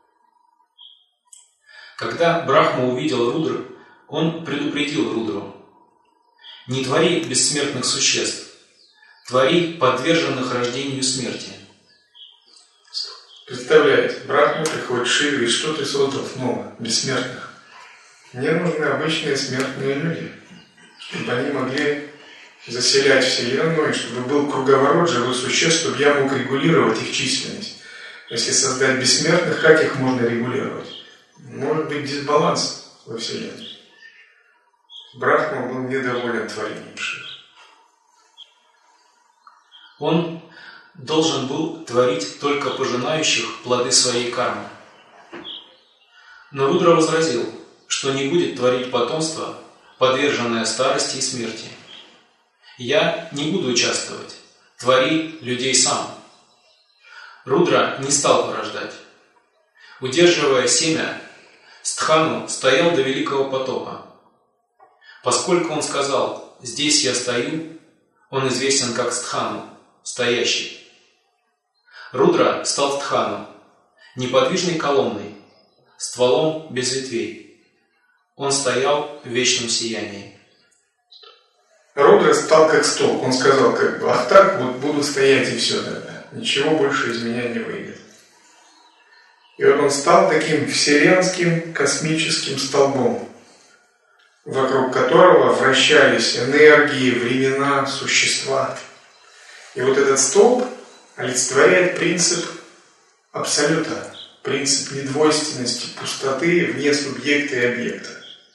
Когда Брахма увидел Рудру, он предупредил Рудру: «Не твори бессмертных существ, твори подверженных рождению смерти». Представляете, Брахма приходит Шива и говорит: что ты создал снова, бессмертных? Мне нужны обычные смертные люди, чтобы они могли заселять Вселенную, чтобы был круговорот живых существ, чтобы я мог регулировать их численность. Если создать бессмертных, как их можно регулировать? Может быть дисбаланс во Вселенной. Брахма был недоволен творением Шивы. Он должен был творить только пожинающих плоды своей кармы. Но Рудра возразил, что не будет творить потомство, подверженное старости и смерти. «Я не буду участвовать. Твори людей сам». Рудра не стал порождать. Удерживая семя, Стхану стоял до великого потопа. Поскольку он сказал «здесь я стою», он известен как Стхану, стоящий. Рудра стал Стхану, неподвижной колонной, стволом без ветвей. Он стоял в вечном сиянии. Рудра стал как столб. Он сказал, как бы, ах так, вот буду стоять и все тогда. Ничего больше из меня не выйдет. И вот он стал таким вселенским космическим столбом, вокруг которого вращались энергии, времена, существа. И вот этот столб олицетворяет принцип абсолюта, принцип недвойственности, пустоты вне субъекта и объекта.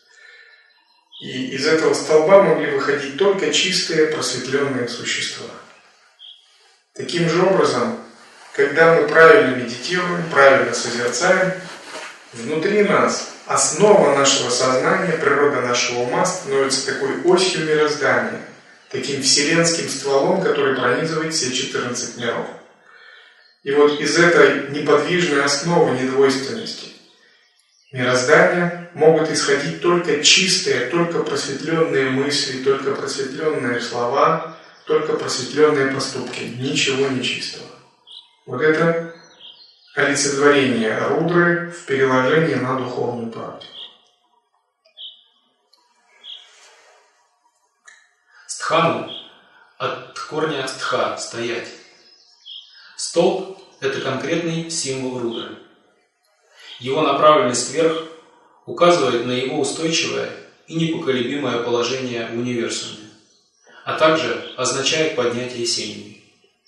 И из этого столба могли выходить только чистые, просветленные существа. Таким же образом, когда мы правильно медитируем, правильно созерцаем, внутри нас основа нашего сознания, природа нашего ума становится такой осью мироздания, таким вселенским стволом, который пронизывает все четырнадцать миров. И вот из этой неподвижной основы недвойственности мироздания могут исходить только чистые, только просветленные мысли, только просветленные слова, только просветленные поступки. Ничего нечистого. Вот это олицетворение Рудры в переложении на духовную практику. Стхану от корня стха – стоять. Столб – это конкретный символ Рудры. Его направленность вверх указывает на его устойчивое и непоколебимое положение в универсуме, а также означает поднятие семьи.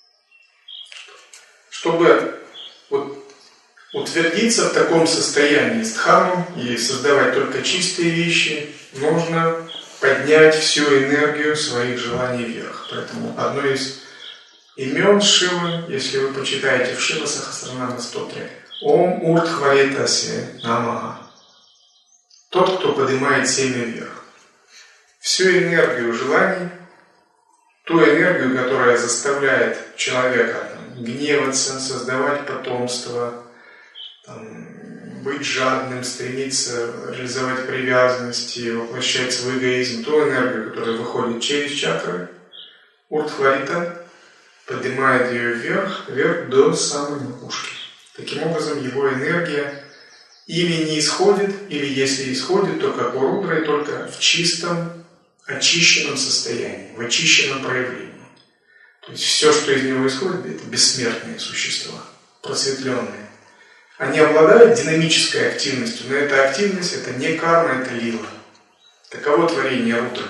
Чтобы вот утвердиться в таком состоянии стхану и создавать только чистые вещи, нужно поднять всю энергию своих желаний вверх. Поэтому одно из имен Шивы, если вы почитаете в Шива Сахасранама стотре, Ом Уртхваретасе Намаха. Тот, кто поднимает семя вверх. Всю энергию желаний, ту энергию, которая заставляет человека там, гневаться, создавать потомство, там, быть жадным, стремиться реализовать привязанности, воплощать свой эгоизм, ту энергию, которая выходит через чакры, Уртхварита поднимает ее вверх, вверх до самой макушки. Таким образом, его энергия или не исходит, или если исходит, то как у Рудры, только в чистом, очищенном состоянии, в очищенном проявлении. То есть все, что из него исходит, это бессмертные существа, просветленные. Они обладают динамической активностью, но эта активность, это не карма, это лила. Таково творение Рудры.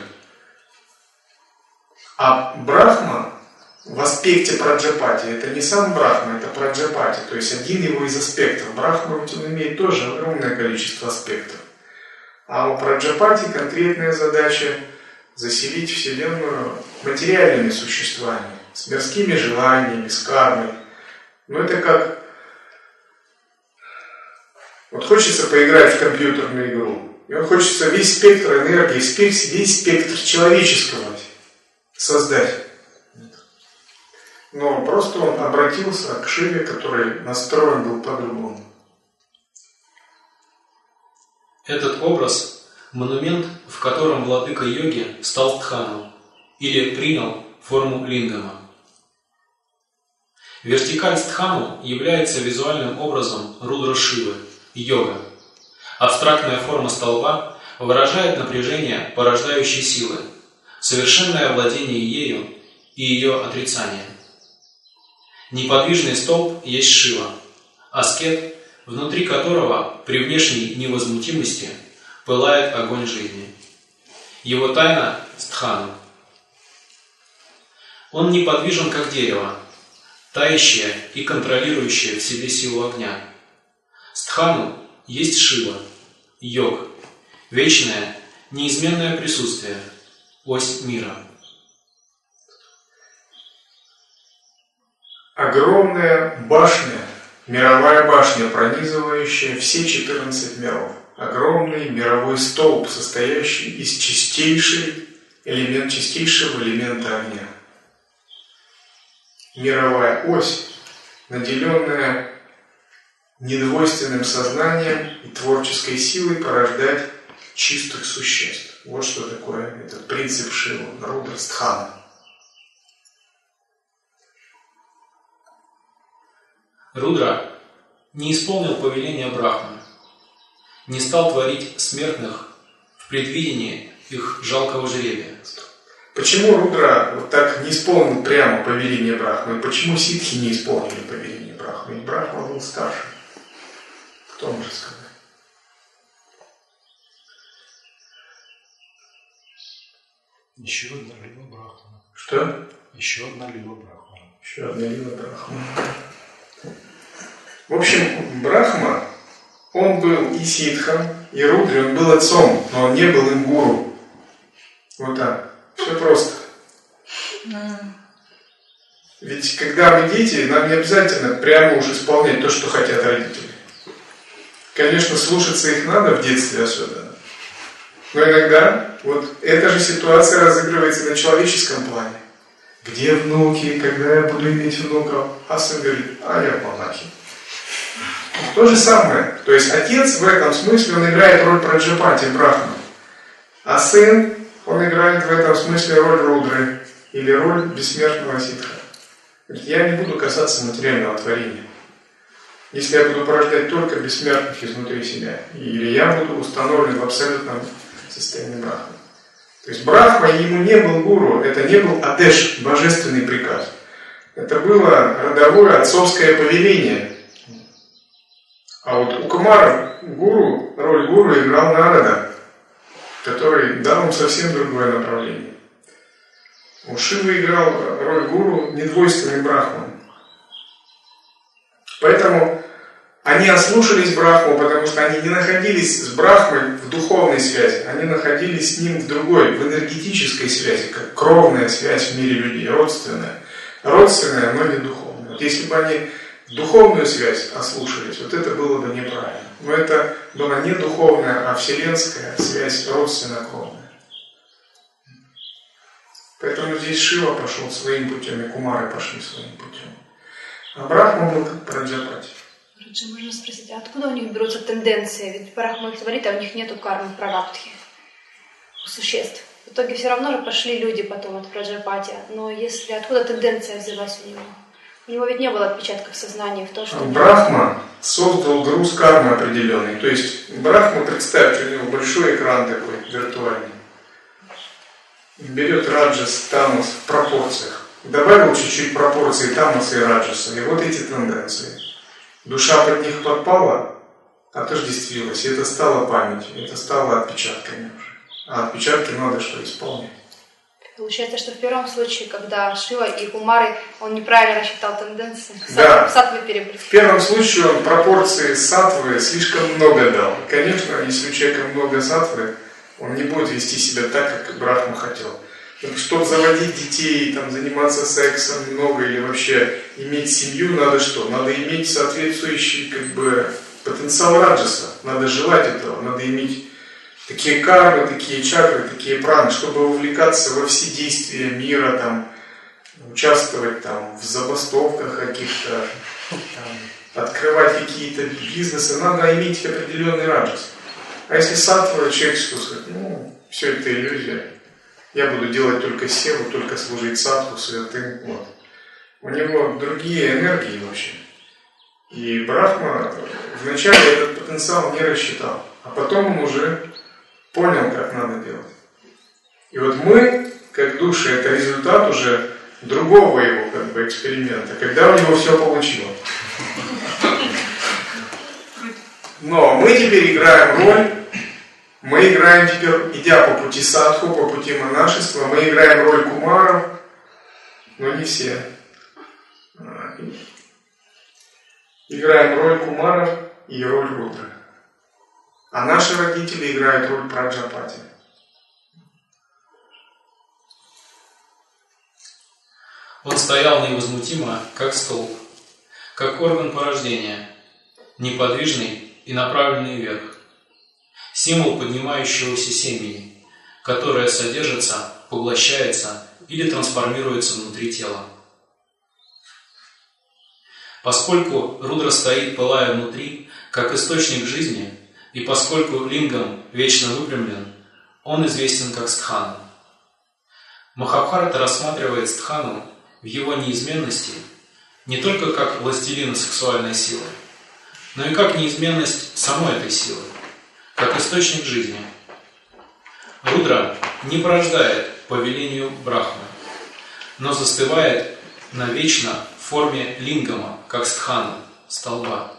А Брахма в аспекте праджапати, это не сам Брахма, это праджапати, то есть один его из аспектов. Брахма ведь он имеет тоже огромное количество аспектов. А у праджапати конкретная задача заселить Вселенную материальными существами, с мирскими желаниями, с кармой. Но это как... Вот хочется поиграть в компьютерную игру, и он хочется весь спектр энергии, весь спектр человеческого создать. Но просто он обратился к Шиве, который настроен был по-другому. Этот образ – монумент, в котором владыка йоги стал дханом или принял форму лингама. Вертикаль стхану является визуальным образом рудра Шивы – йога. Абстрактная форма столба выражает напряжение порождающей силы, совершенное владение ею и ее отрицание. Неподвижный столб есть Шива, аскет, внутри которого при внешней невозмутимости пылает огонь жизни. Его тайна – стхана. Он неподвижен, как дерево, тающее и контролирующее в себе силу огня. Стхану есть Шива, йог, вечное, неизменное присутствие, ось мира. Огромная башня, мировая башня, пронизывающая все четырнадцать миров. Огромный мировой столб, состоящий из чистейшей элемент, чистейшего элемента огня. Мировая ось, наделенная недвойственным сознанием и творческой силой порождать чистых существ. Вот что такое этот принцип Шивы, Рудра Стхана. Рудра не исполнил повеления Брахмы, не стал творить смертных в предвидении их жалкого жребия. Почему Рудра вот так не исполнил прямо повеление Брахмы? И почему ситхи не исполнили повеление Брахмы? Ведь Брахма был старше. Кто может сказать? Еще одна лила Брахмана. Что? Еще одна лила Брахмана. Еще одна лила Брахмана. В общем, Брахма, он был и ситхом, и Рудре, он был отцом, но он не был им гуру. Вот так. Все просто. Ведь когда мы дети, нам не обязательно прямо уж исполнять то, что хотят родители. Конечно, слушаться их надо в детстве особенно. Но иногда вот эта же ситуация разыгрывается на человеческом плане. Где внуки, когда я буду иметь внуков? А сын говорит, а я монахи. То же самое. То есть отец в этом смысле, он играет роль праджапати, Брахмы. А сын, он играет в этом смысле роль Рудры или роль бессмертного ситха. Я не буду касаться материального творения. Если я буду порождать только бессмертных изнутри себя, или я буду установлен в абсолютном состоянии Брахмы. То есть Брахма ему не был гуру, это не был адеш, божественный приказ. Это было родовое отцовское повеление. А вот у Кумара гуру, роль гуру играл Нарада. который дал им совсем другое направление. У Шивы играл роль гуру недвойственный брахман. Поэтому они ослушались Брахму, потому что они не находились с Брахмой в духовной связи, они находились с ним в другой, в энергетической связи, как кровная связь в мире людей, родственная. Родственная, но не духовная. Вот если бы они духовную связь ослушались, вот это было бы неправильно. Но это была не духовная, а вселенская связь, родственно-кровная. Поэтому здесь Шива пошел своим путем, и Кумары пошли своим путем. А Брахма был как Праджапати. Можно спросить, а откуда у них берутся тенденции? Ведь Брахма их творит, а у них нету кармы прарабдхи, у существ. В итоге все равно же пошли люди потом от Праджапати. Но если откуда тенденция взялась у него? У него ведь не было отпечатков сознания в том, что... Брахма создал груз кармы определенный. То есть Брахма, представьте, у него большой экран такой, виртуальный. Берет раджас, тамас в пропорциях. Добавил чуть-чуть пропорции тамаса и раджаса. И вот эти тенденции. Душа под них подпала, отождествилась, и это стало памятью, это стало отпечатками уже. А отпечатки надо что исполнять. Получается, что в первом случае, когда Шива и Кумары, он неправильно рассчитал тенденции, да. сатвы перебрали. В первом случае он пропорции сатвы слишком много дал. Конечно, если у человека много сатвы, он не будет вести себя так, как Брахма хотел. Чтобы заводить детей, там, заниматься сексом много или вообще иметь семью, надо что? Надо иметь соответствующий как бы, потенциал раджаса. Надо желать этого. Надо иметь такие кармы, такие чакры, такие праны, чтобы увлекаться во все действия мира, там, участвовать там, в забастовках каких-то, там, открывать какие-то бизнесы. Надо иметь определенный раджас. А если саттва, человек скажет, ну, все это иллюзия. Я буду делать только севу, только служить садху, святым. Вот. У него другие энергии вообще. И Брахма вначале этот потенциал не рассчитал, а потом он уже понял, как надо делать. И вот мы, как души, это результат уже другого его как бы, эксперимента, когда у него все получилось. Но мы теперь играем роль. Мы играем теперь, идя по пути садху, по пути монашества, мы играем роль кумаров, но не все. Играем роль кумаров и роль рудры. А наши родители играют роль праджапати. Он стоял невозмутимо, как столб, как орган порождения, неподвижный и направленный вверх. Символ поднимающегося семени, которое содержится, поглощается или трансформируется внутри тела. Поскольку рудра стоит, пылая внутри, как источник жизни, и поскольку лингам вечно выпрямлен, он известен как стхана. Махабхарата рассматривает стхану в его неизменности не только как властелина сексуальной силы, но и как неизменность самой этой силы, как источник жизни. Рудра не порождает по велению Брахмы, но застывает навечно в форме лингама, как стхана, столба.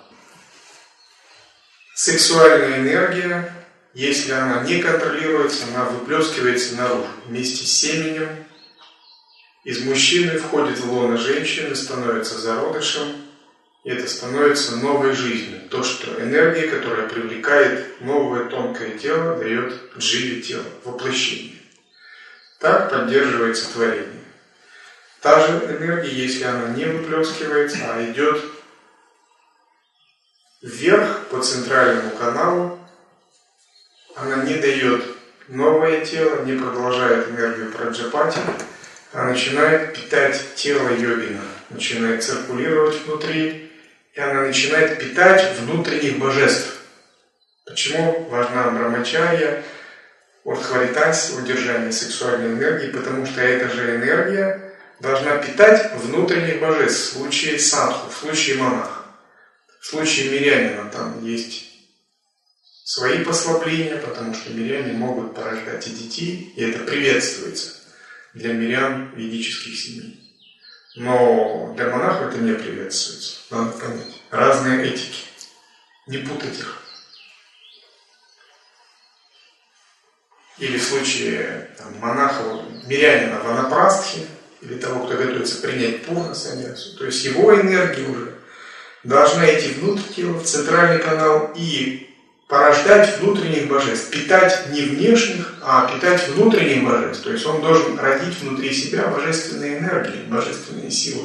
Сексуальная энергия, если она не контролируется, она выплескивается наружу. Вместе с семенем из мужчины входит в лоно женщины, становится зародышем, и это становится новой жизнью. То, что энергия, которая привлекает новое тонкое тело, дает дживе тело, воплощение. Так поддерживается творение. Та же энергия, если она не выплескивается, а идет вверх по центральному каналу, она не дает новое тело, не продолжает энергию праджапати, а начинает питать тело йогина, начинает циркулировать внутри, и она начинает питать внутренних божеств. Почему важна брамачарья, урдхваританство, удержание сексуальной энергии? Потому что эта же энергия должна питать внутренних божеств в случае садху, в случае монаха. В случае мирянина там есть свои послабления, потому что миряне могут порождать и детей, и это приветствуется для мирян ведических семей. Но для монахов это не приветствуется. Надо понять. Разные этики. Не путать их. или в случае там, монаха, мирянина ванапрастхи, или того, кто готовится принять пурна саньясу, то есть его энергия уже должна идти внутрь тела, в центральный канал и порождать внутренних божеств, питать не внешних, а питать внутренних божеств. То есть он должен родить внутри себя божественные энергии, божественные силы.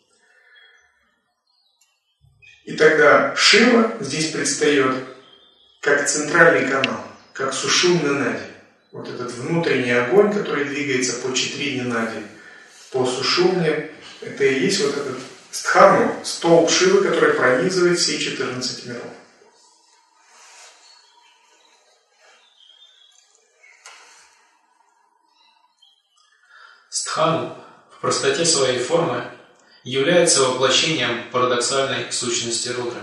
И тогда Шива здесь предстает как центральный канал, как Сушумна Нади. Вот этот внутренний огонь, который двигается по Читрине Нади, по Сушумне, это и есть вот этот стхану, столб Шивы, который пронизывает все четырнадцать миров. Стхану в простоте своей формы является воплощением парадоксальной сущности Рудры.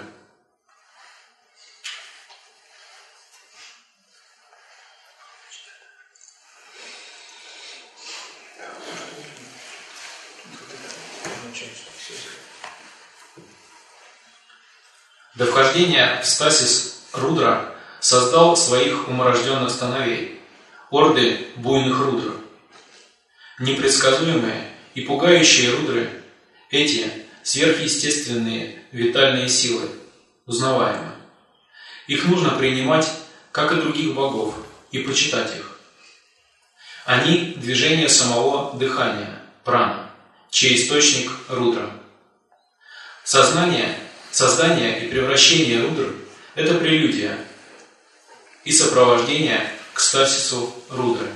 До вхождения в стасис Рудра создал своих уморожденных сыновей, орды буйных Рудр. Непредсказуемые и пугающие Рудры, эти сверхъестественные витальные силы, узнаваемы. Их нужно принимать, как и других богов, и почитать их. Они – движение самого дыхания, прана, чей источник – Рудра. Сознание, создание и превращение Рудр – это прелюдия и сопровождение к стасису Рудры.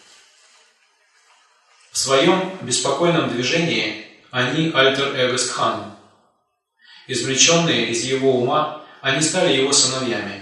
В своем беспокойном движении они альтер-эго Стхану. Извлеченные из его ума, они стали его сыновьями.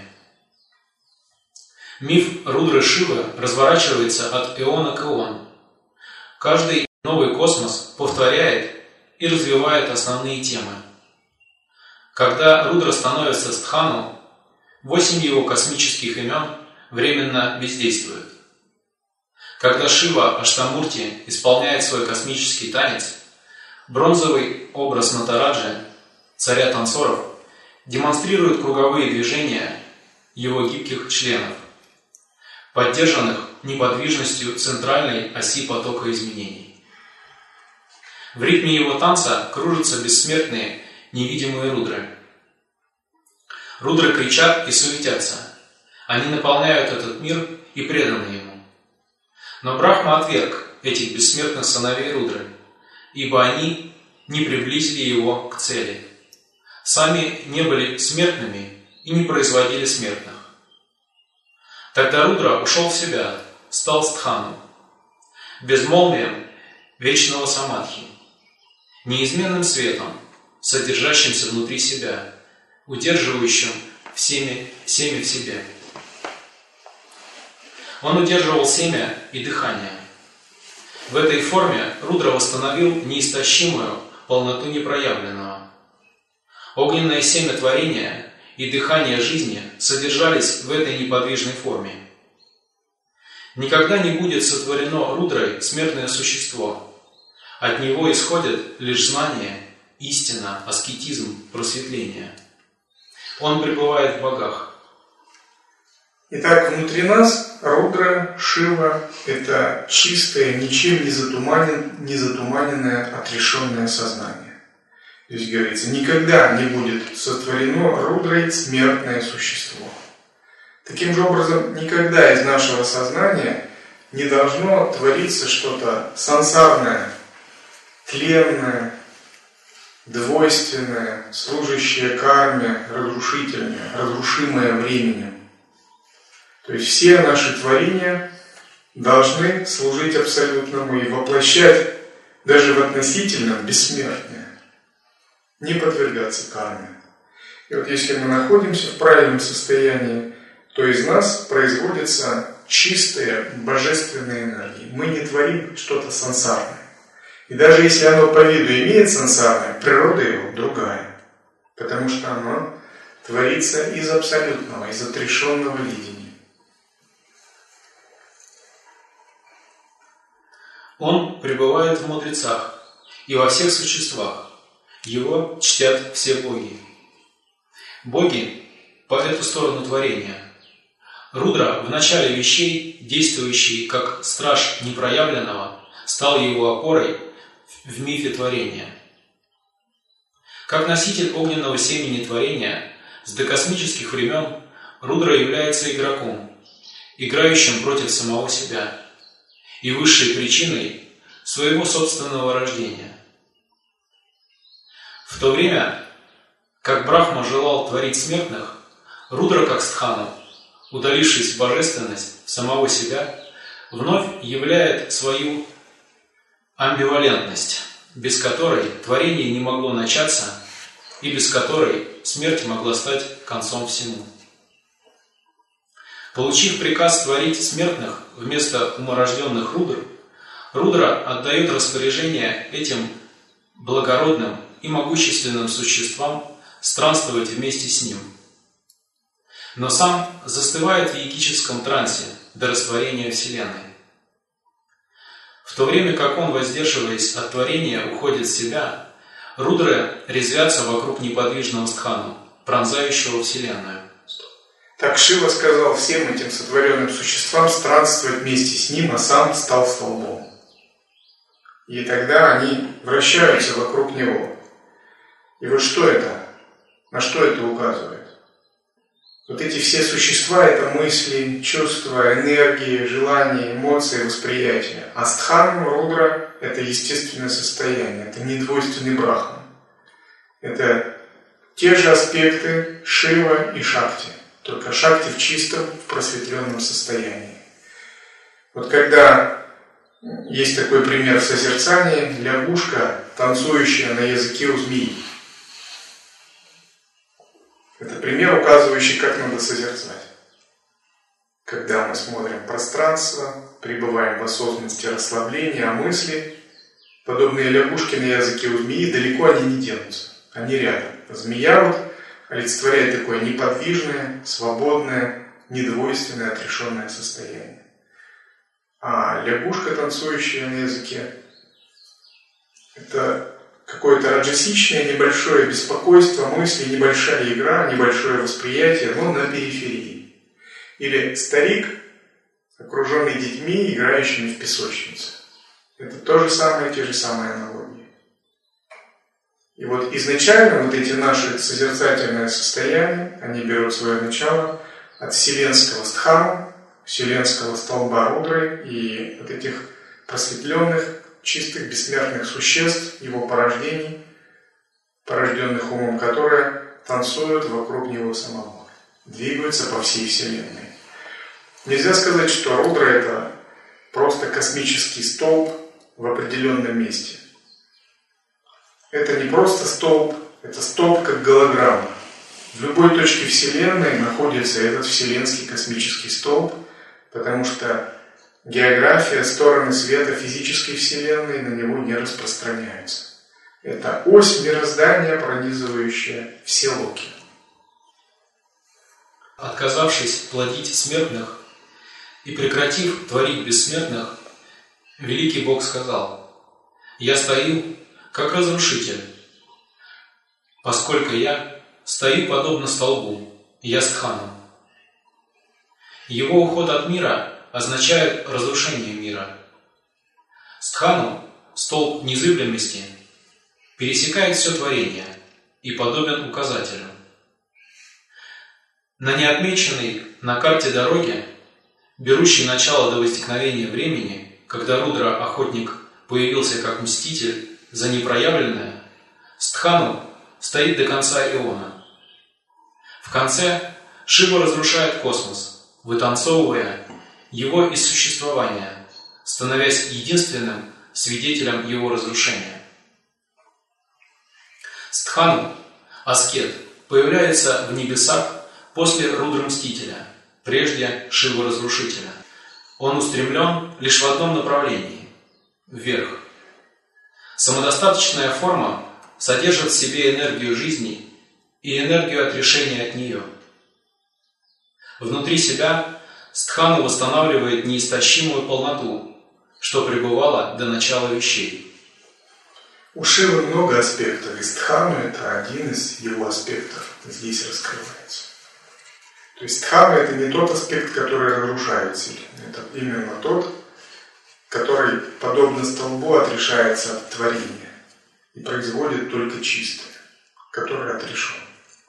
Миф Рудры Шивы разворачивается от эона к эону. Каждый новый космос повторяет и развивает основные темы. Когда Рудра становится Стхану, восемь его космических имен временно бездействуют. Когда Шива Аштамурти исполняет свой космический танец, бронзовый образ Натараджи, царя танцоров, демонстрирует круговые движения его гибких членов, поддержанных неподвижностью центральной оси потока изменений. В ритме его танца кружатся бессмертные невидимые рудры. Рудры кричат и суетятся. Они наполняют этот мир и преданы ему. Но Брахма отверг этих бессмертных сыновей Рудры, ибо они не приблизили его к цели. Сами не были смертными и не производили смертных. Тогда Рудра ушел в себя, стал Стхану, безмолвием вечного самадхи, неизменным светом, содержащимся внутри себя, удерживающим всеми, семя в себе. Он удерживал семя и дыхание. В этой форме Рудра восстановил неистощимую полноту непроявленного. Огненное семя творения и дыхание жизни содержались в этой неподвижной форме. Никогда не будет сотворено Рудрой смертное существо. От него исходит лишь знание, истина, аскетизм, просветление. Он пребывает в богах. Итак, внутри нас Рудра, Шива – это чистое, ничем не, затуманен, не затуманенное, отрешенное сознание. Здесь говорится, никогда не будет сотворено Рудрой смертное существо. Таким же образом, никогда из нашего сознания не должно твориться что-то сансарное, тленное, двойственное, служащее карме, разрушительное, разрушимое временем. То есть все наши творения должны служить абсолютному и воплощать даже в относительном бессмертие, не подвергаться карме. И вот если мы находимся в правильном состоянии, то из нас производятся чистые божественные энергии. Мы не творим что-то сансарное. И даже если оно по виду имеет сансарное, природа его другая, потому что оно творится из абсолютного, из отрешенного видения. Он пребывает в мудрецах и во всех существах. Его чтят все боги. Боги по эту сторону творения. Рудра в начале вещей, действующий как страж непроявленного, стал его опорой в мифе творения. Как носитель огненного семени творения, с докосмических времен Рудра является игроком, играющим против самого себя и высшей причиной своего собственного рождения. В то время, как Брахма желал творить смертных, Рудра, как стхану, удалившись в божественность, в самого себя, вновь являет свою амбивалентность, без которой творение не могло начаться и без которой смерть могла стать концом всему. Получив приказ творить смертных вместо уморожденных Рудр, Рудра отдает распоряжение этим благородным и могущественным существам странствовать вместе с ним, но сам застывает в йогическом трансе до растворения Вселенной. В то время как он, воздерживаясь от творения, уходит в себя, Рудры резвятся вокруг неподвижного стхану, пронзающего Вселенную. Так Шива сказал всем этим сотворенным существам странствовать вместе с ним, а сам стал столбом. И тогда они вращаются вокруг него. И вот что это? На что это указывает? Вот эти все существа – это мысли, чувства, энергии, желания, эмоции, восприятия. А стхана, рудра – это естественное состояние, это недвойственный брахман. Это те же аспекты Шива и Шакти, только Шакти в чистом, в просветленном состоянии. Вот когда есть такой пример в созерцании, лягушка, танцующая на языке у змеи. Это пример, указывающий, как надо созерцать. Когда мы смотрим пространство, пребываем в осознанности расслабления, а мысли, подобные лягушке на языке у змеи, далеко они не денутся. Они рядом. Змея вот олицетворяет такое неподвижное, свободное, недвойственное, отрешенное состояние. А лягушка, танцующая на языке, это какое-то раджасичное небольшое беспокойство, мысли, небольшая игра, небольшое восприятие, но на периферии. Или старик, окруженный детьми, играющими в песочнице. Это то же самое, те же самые аналогии. И вот изначально вот эти наши созерцательные состояния, они берут свое начало от вселенского стхана, вселенского столба рудры и от этих просветленных, чистых, бессмертных существ, его порождений, порожденных умом, которые танцуют вокруг него самого, двигаются по всей Вселенной. Нельзя сказать, что рудра – это просто космический столб в определенном месте. Это не просто столб, это столб как голограмма. В любой точке Вселенной находится этот вселенский космический столб, потому что география, стороны света физической Вселенной на него не распространяются. Это ось мироздания, пронизывающая все локи. Отказавшись плодить смертных и прекратив творить бессмертных, великий Бог сказал: «Я стою как разрушитель, поскольку я стою подобно столбу, я стхану». Его уход от мира означает разрушение мира. Стхану, столб незыблемости, пересекает все творение и подобен указателю. На неотмеченной на карте дороге, берущей начало до возникновения времени, когда Рудра, охотник, появился как мститель за непроявленное, стхану стоит до конца иона. В конце Шива разрушает космос, вытанцовывая его из существования, становясь единственным свидетелем его разрушения. Стхану, аскет, появляется в небесах после Рудра-мстителя, прежде Шива-разрушителя. Он устремлен лишь в одном направлении – вверх. Самодостаточная форма содержит в себе энергию жизни и энергию отрешения от нее. Внутри себя стхану восстанавливает неистощимую полноту, что пребывало до начала вещей. У Шивы много аспектов, и стхану – это один из его аспектов, здесь раскрывается. То есть дхарма — это не тот аспект, который разрушает Вселенную. Это именно тот, который, подобно столбу, отрешается от творения и производит только чистое, которое отрешено.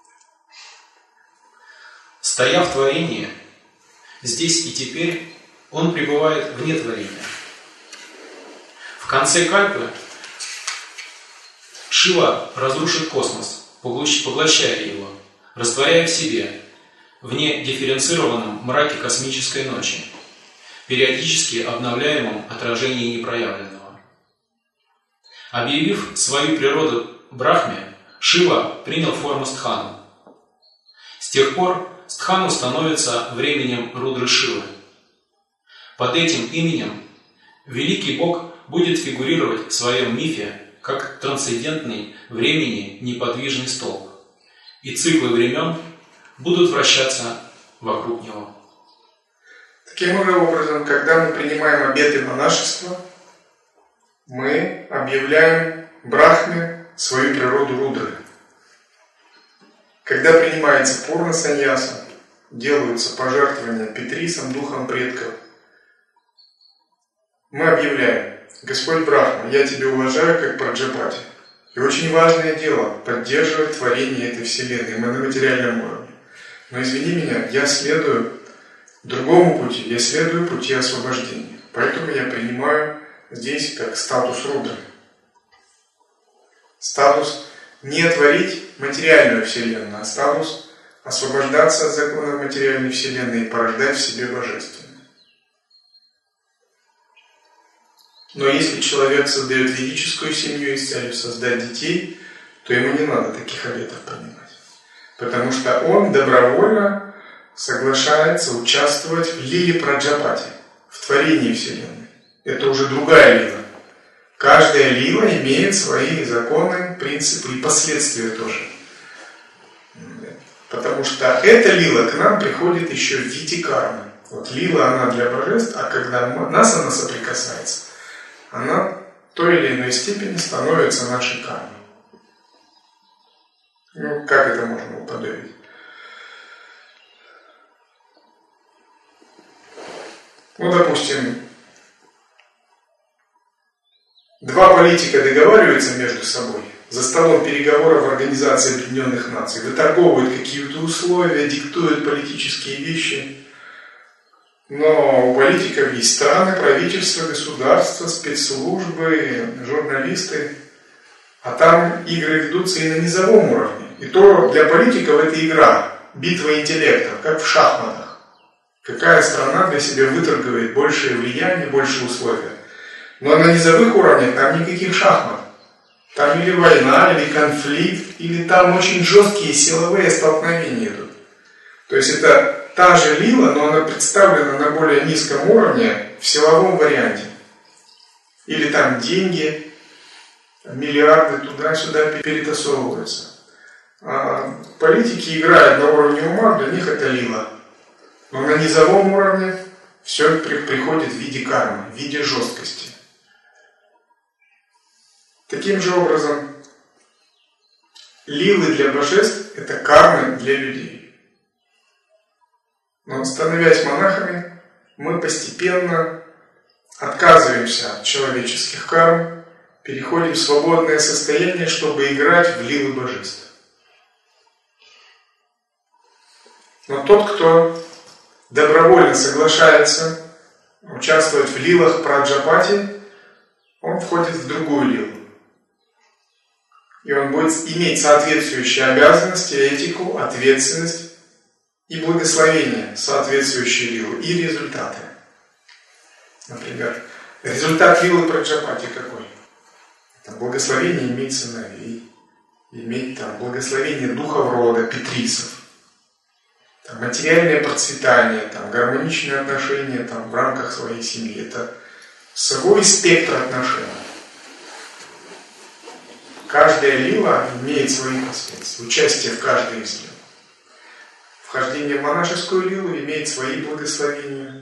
Стоя в творении, здесь и теперь он пребывает вне творения. В конце кальпы Шива разрушит космос, поглощая его, растворяя в себе, в недифференцированном мраке космической ночи, периодически обновляемом отражении непроявленного. Объявив свою природу Брахме, Шива принял форму Стхану. С тех пор Стхану становится временем Рудры Шивы. Под этим именем великий бог будет фигурировать в своем мифе как трансцендентный времени неподвижный столб, и циклы времен будут вращаться вокруг него. Таким же образом, когда мы принимаем обеты монашества, мы объявляем Брахме свою природу Рудры. Когда принимается пурна саньяса, делаются пожертвования Питрисам, духам предков, мы объявляем: Господь Брахма, я тебя уважаю как Праджапати. И очень важное дело поддерживать творение этой Вселенной, мы на материальном уровне. Но извини меня, я следую другому пути, я следую пути освобождения. Поэтому я принимаю здесь как статус Рудры. Статус не творить материальную Вселенную, а статус освобождаться от законов материальной Вселенной и порождать в себе божественное. Но если человек создает ведическую семью и с целью создать детей, то ему не надо таких обетов принимать. Потому что он добровольно соглашается участвовать в лиле Праджапати, в творении Вселенной. Это уже другая лила. Каждая лила имеет свои законы, принципы и последствия тоже. Потому что эта лила к нам приходит еще в виде кармы. Вот лила, она для божеств, а когда нас она соприкасается, она в той или иной степени становится нашей кармой. Ну, как это можно уподобить? Ну, допустим, два политика договариваются между собой за столом переговоров в Организации Объединенных Наций, выторговывают какие-то условия, диктуют политические вещи. Но у политиков есть страны, правительства, государства, спецслужбы, журналисты. А там игры ведутся и на низовом уровне. И то для политиков это игра, битва интеллектов, как в шахматах. Какая страна для себя выторговает большее влияние, больше условия. Но на низовых уровнях там никаких шахмат. Там или война, или конфликт, или там очень жесткие силовые столкновения идут. То есть это та же лила, но она представлена на более низком уровне в силовом варианте. Или там деньги, миллиарды туда-сюда перетасовываются. А политики играют на уровне ума, для них это лила. Но на низовом уровне все приходит в виде кармы, в виде жесткости. Таким же образом, лилы для божеств – это кармы для людей. Но становясь монахами, мы постепенно отказываемся от человеческих карм, переходим в свободное состояние, чтобы играть в лилы божеств. Но тот, кто добровольно соглашается участвовать в лилах Праджапати, он входит в другую лилу. И он будет иметь соответствующие обязанности, этику, ответственность и благословение, соответствующие лилы, и результаты. Например, результат лилы Праджапати какой? Это благословение иметь сыновей, иметь там благословение духов рода, питрисов, там, материальное процветание, там, гармоничные отношения там, в рамках своей семьи. Это свой спектр отношений. Каждая лила имеет свои последствия, участие в каждой из лил. Вхождение в монашескую лилу имеет свои благословения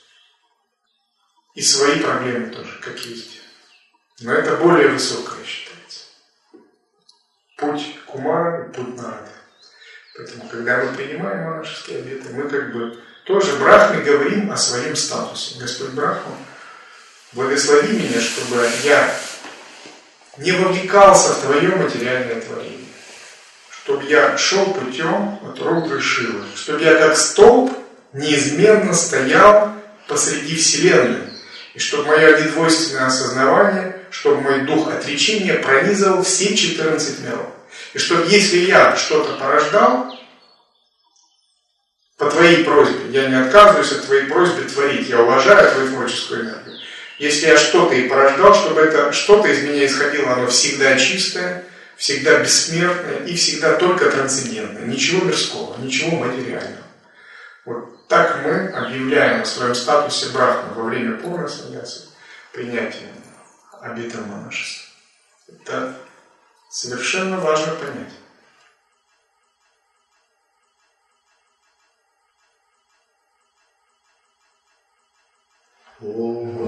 и свои проблемы тоже, как есть. Но это более высокое считается. Путь Кумара и путь Нарады. Поэтому, когда мы принимаем монашеские обеты, мы как бы тоже Брахме говорим о своем статусе. Господь Брахма, благослови меня, чтобы я не вовлекался в Твое материальное творение, чтобы я шел путем от Рудры Шивы, чтобы я как столб неизменно стоял посреди Вселенной, и чтобы мое недвойственное осознавание, чтобы мой дух отречения пронизывал все четырнадцать миров. И чтобы если я что-то порождал, по Твоей просьбе, я не отказываюсь от Твоей просьбы творить, я уважаю Твою творческую энергию. Если я что-то и порождал, чтобы это что-то из меня исходило, оно всегда чистое, всегда бессмертное и всегда только трансцендентное. Ничего мирского, ничего материального. Вот так мы объявляем о своем статусе Брахмы во время полной саньясы, принятия обета монашества. Это совершенно важно понять. О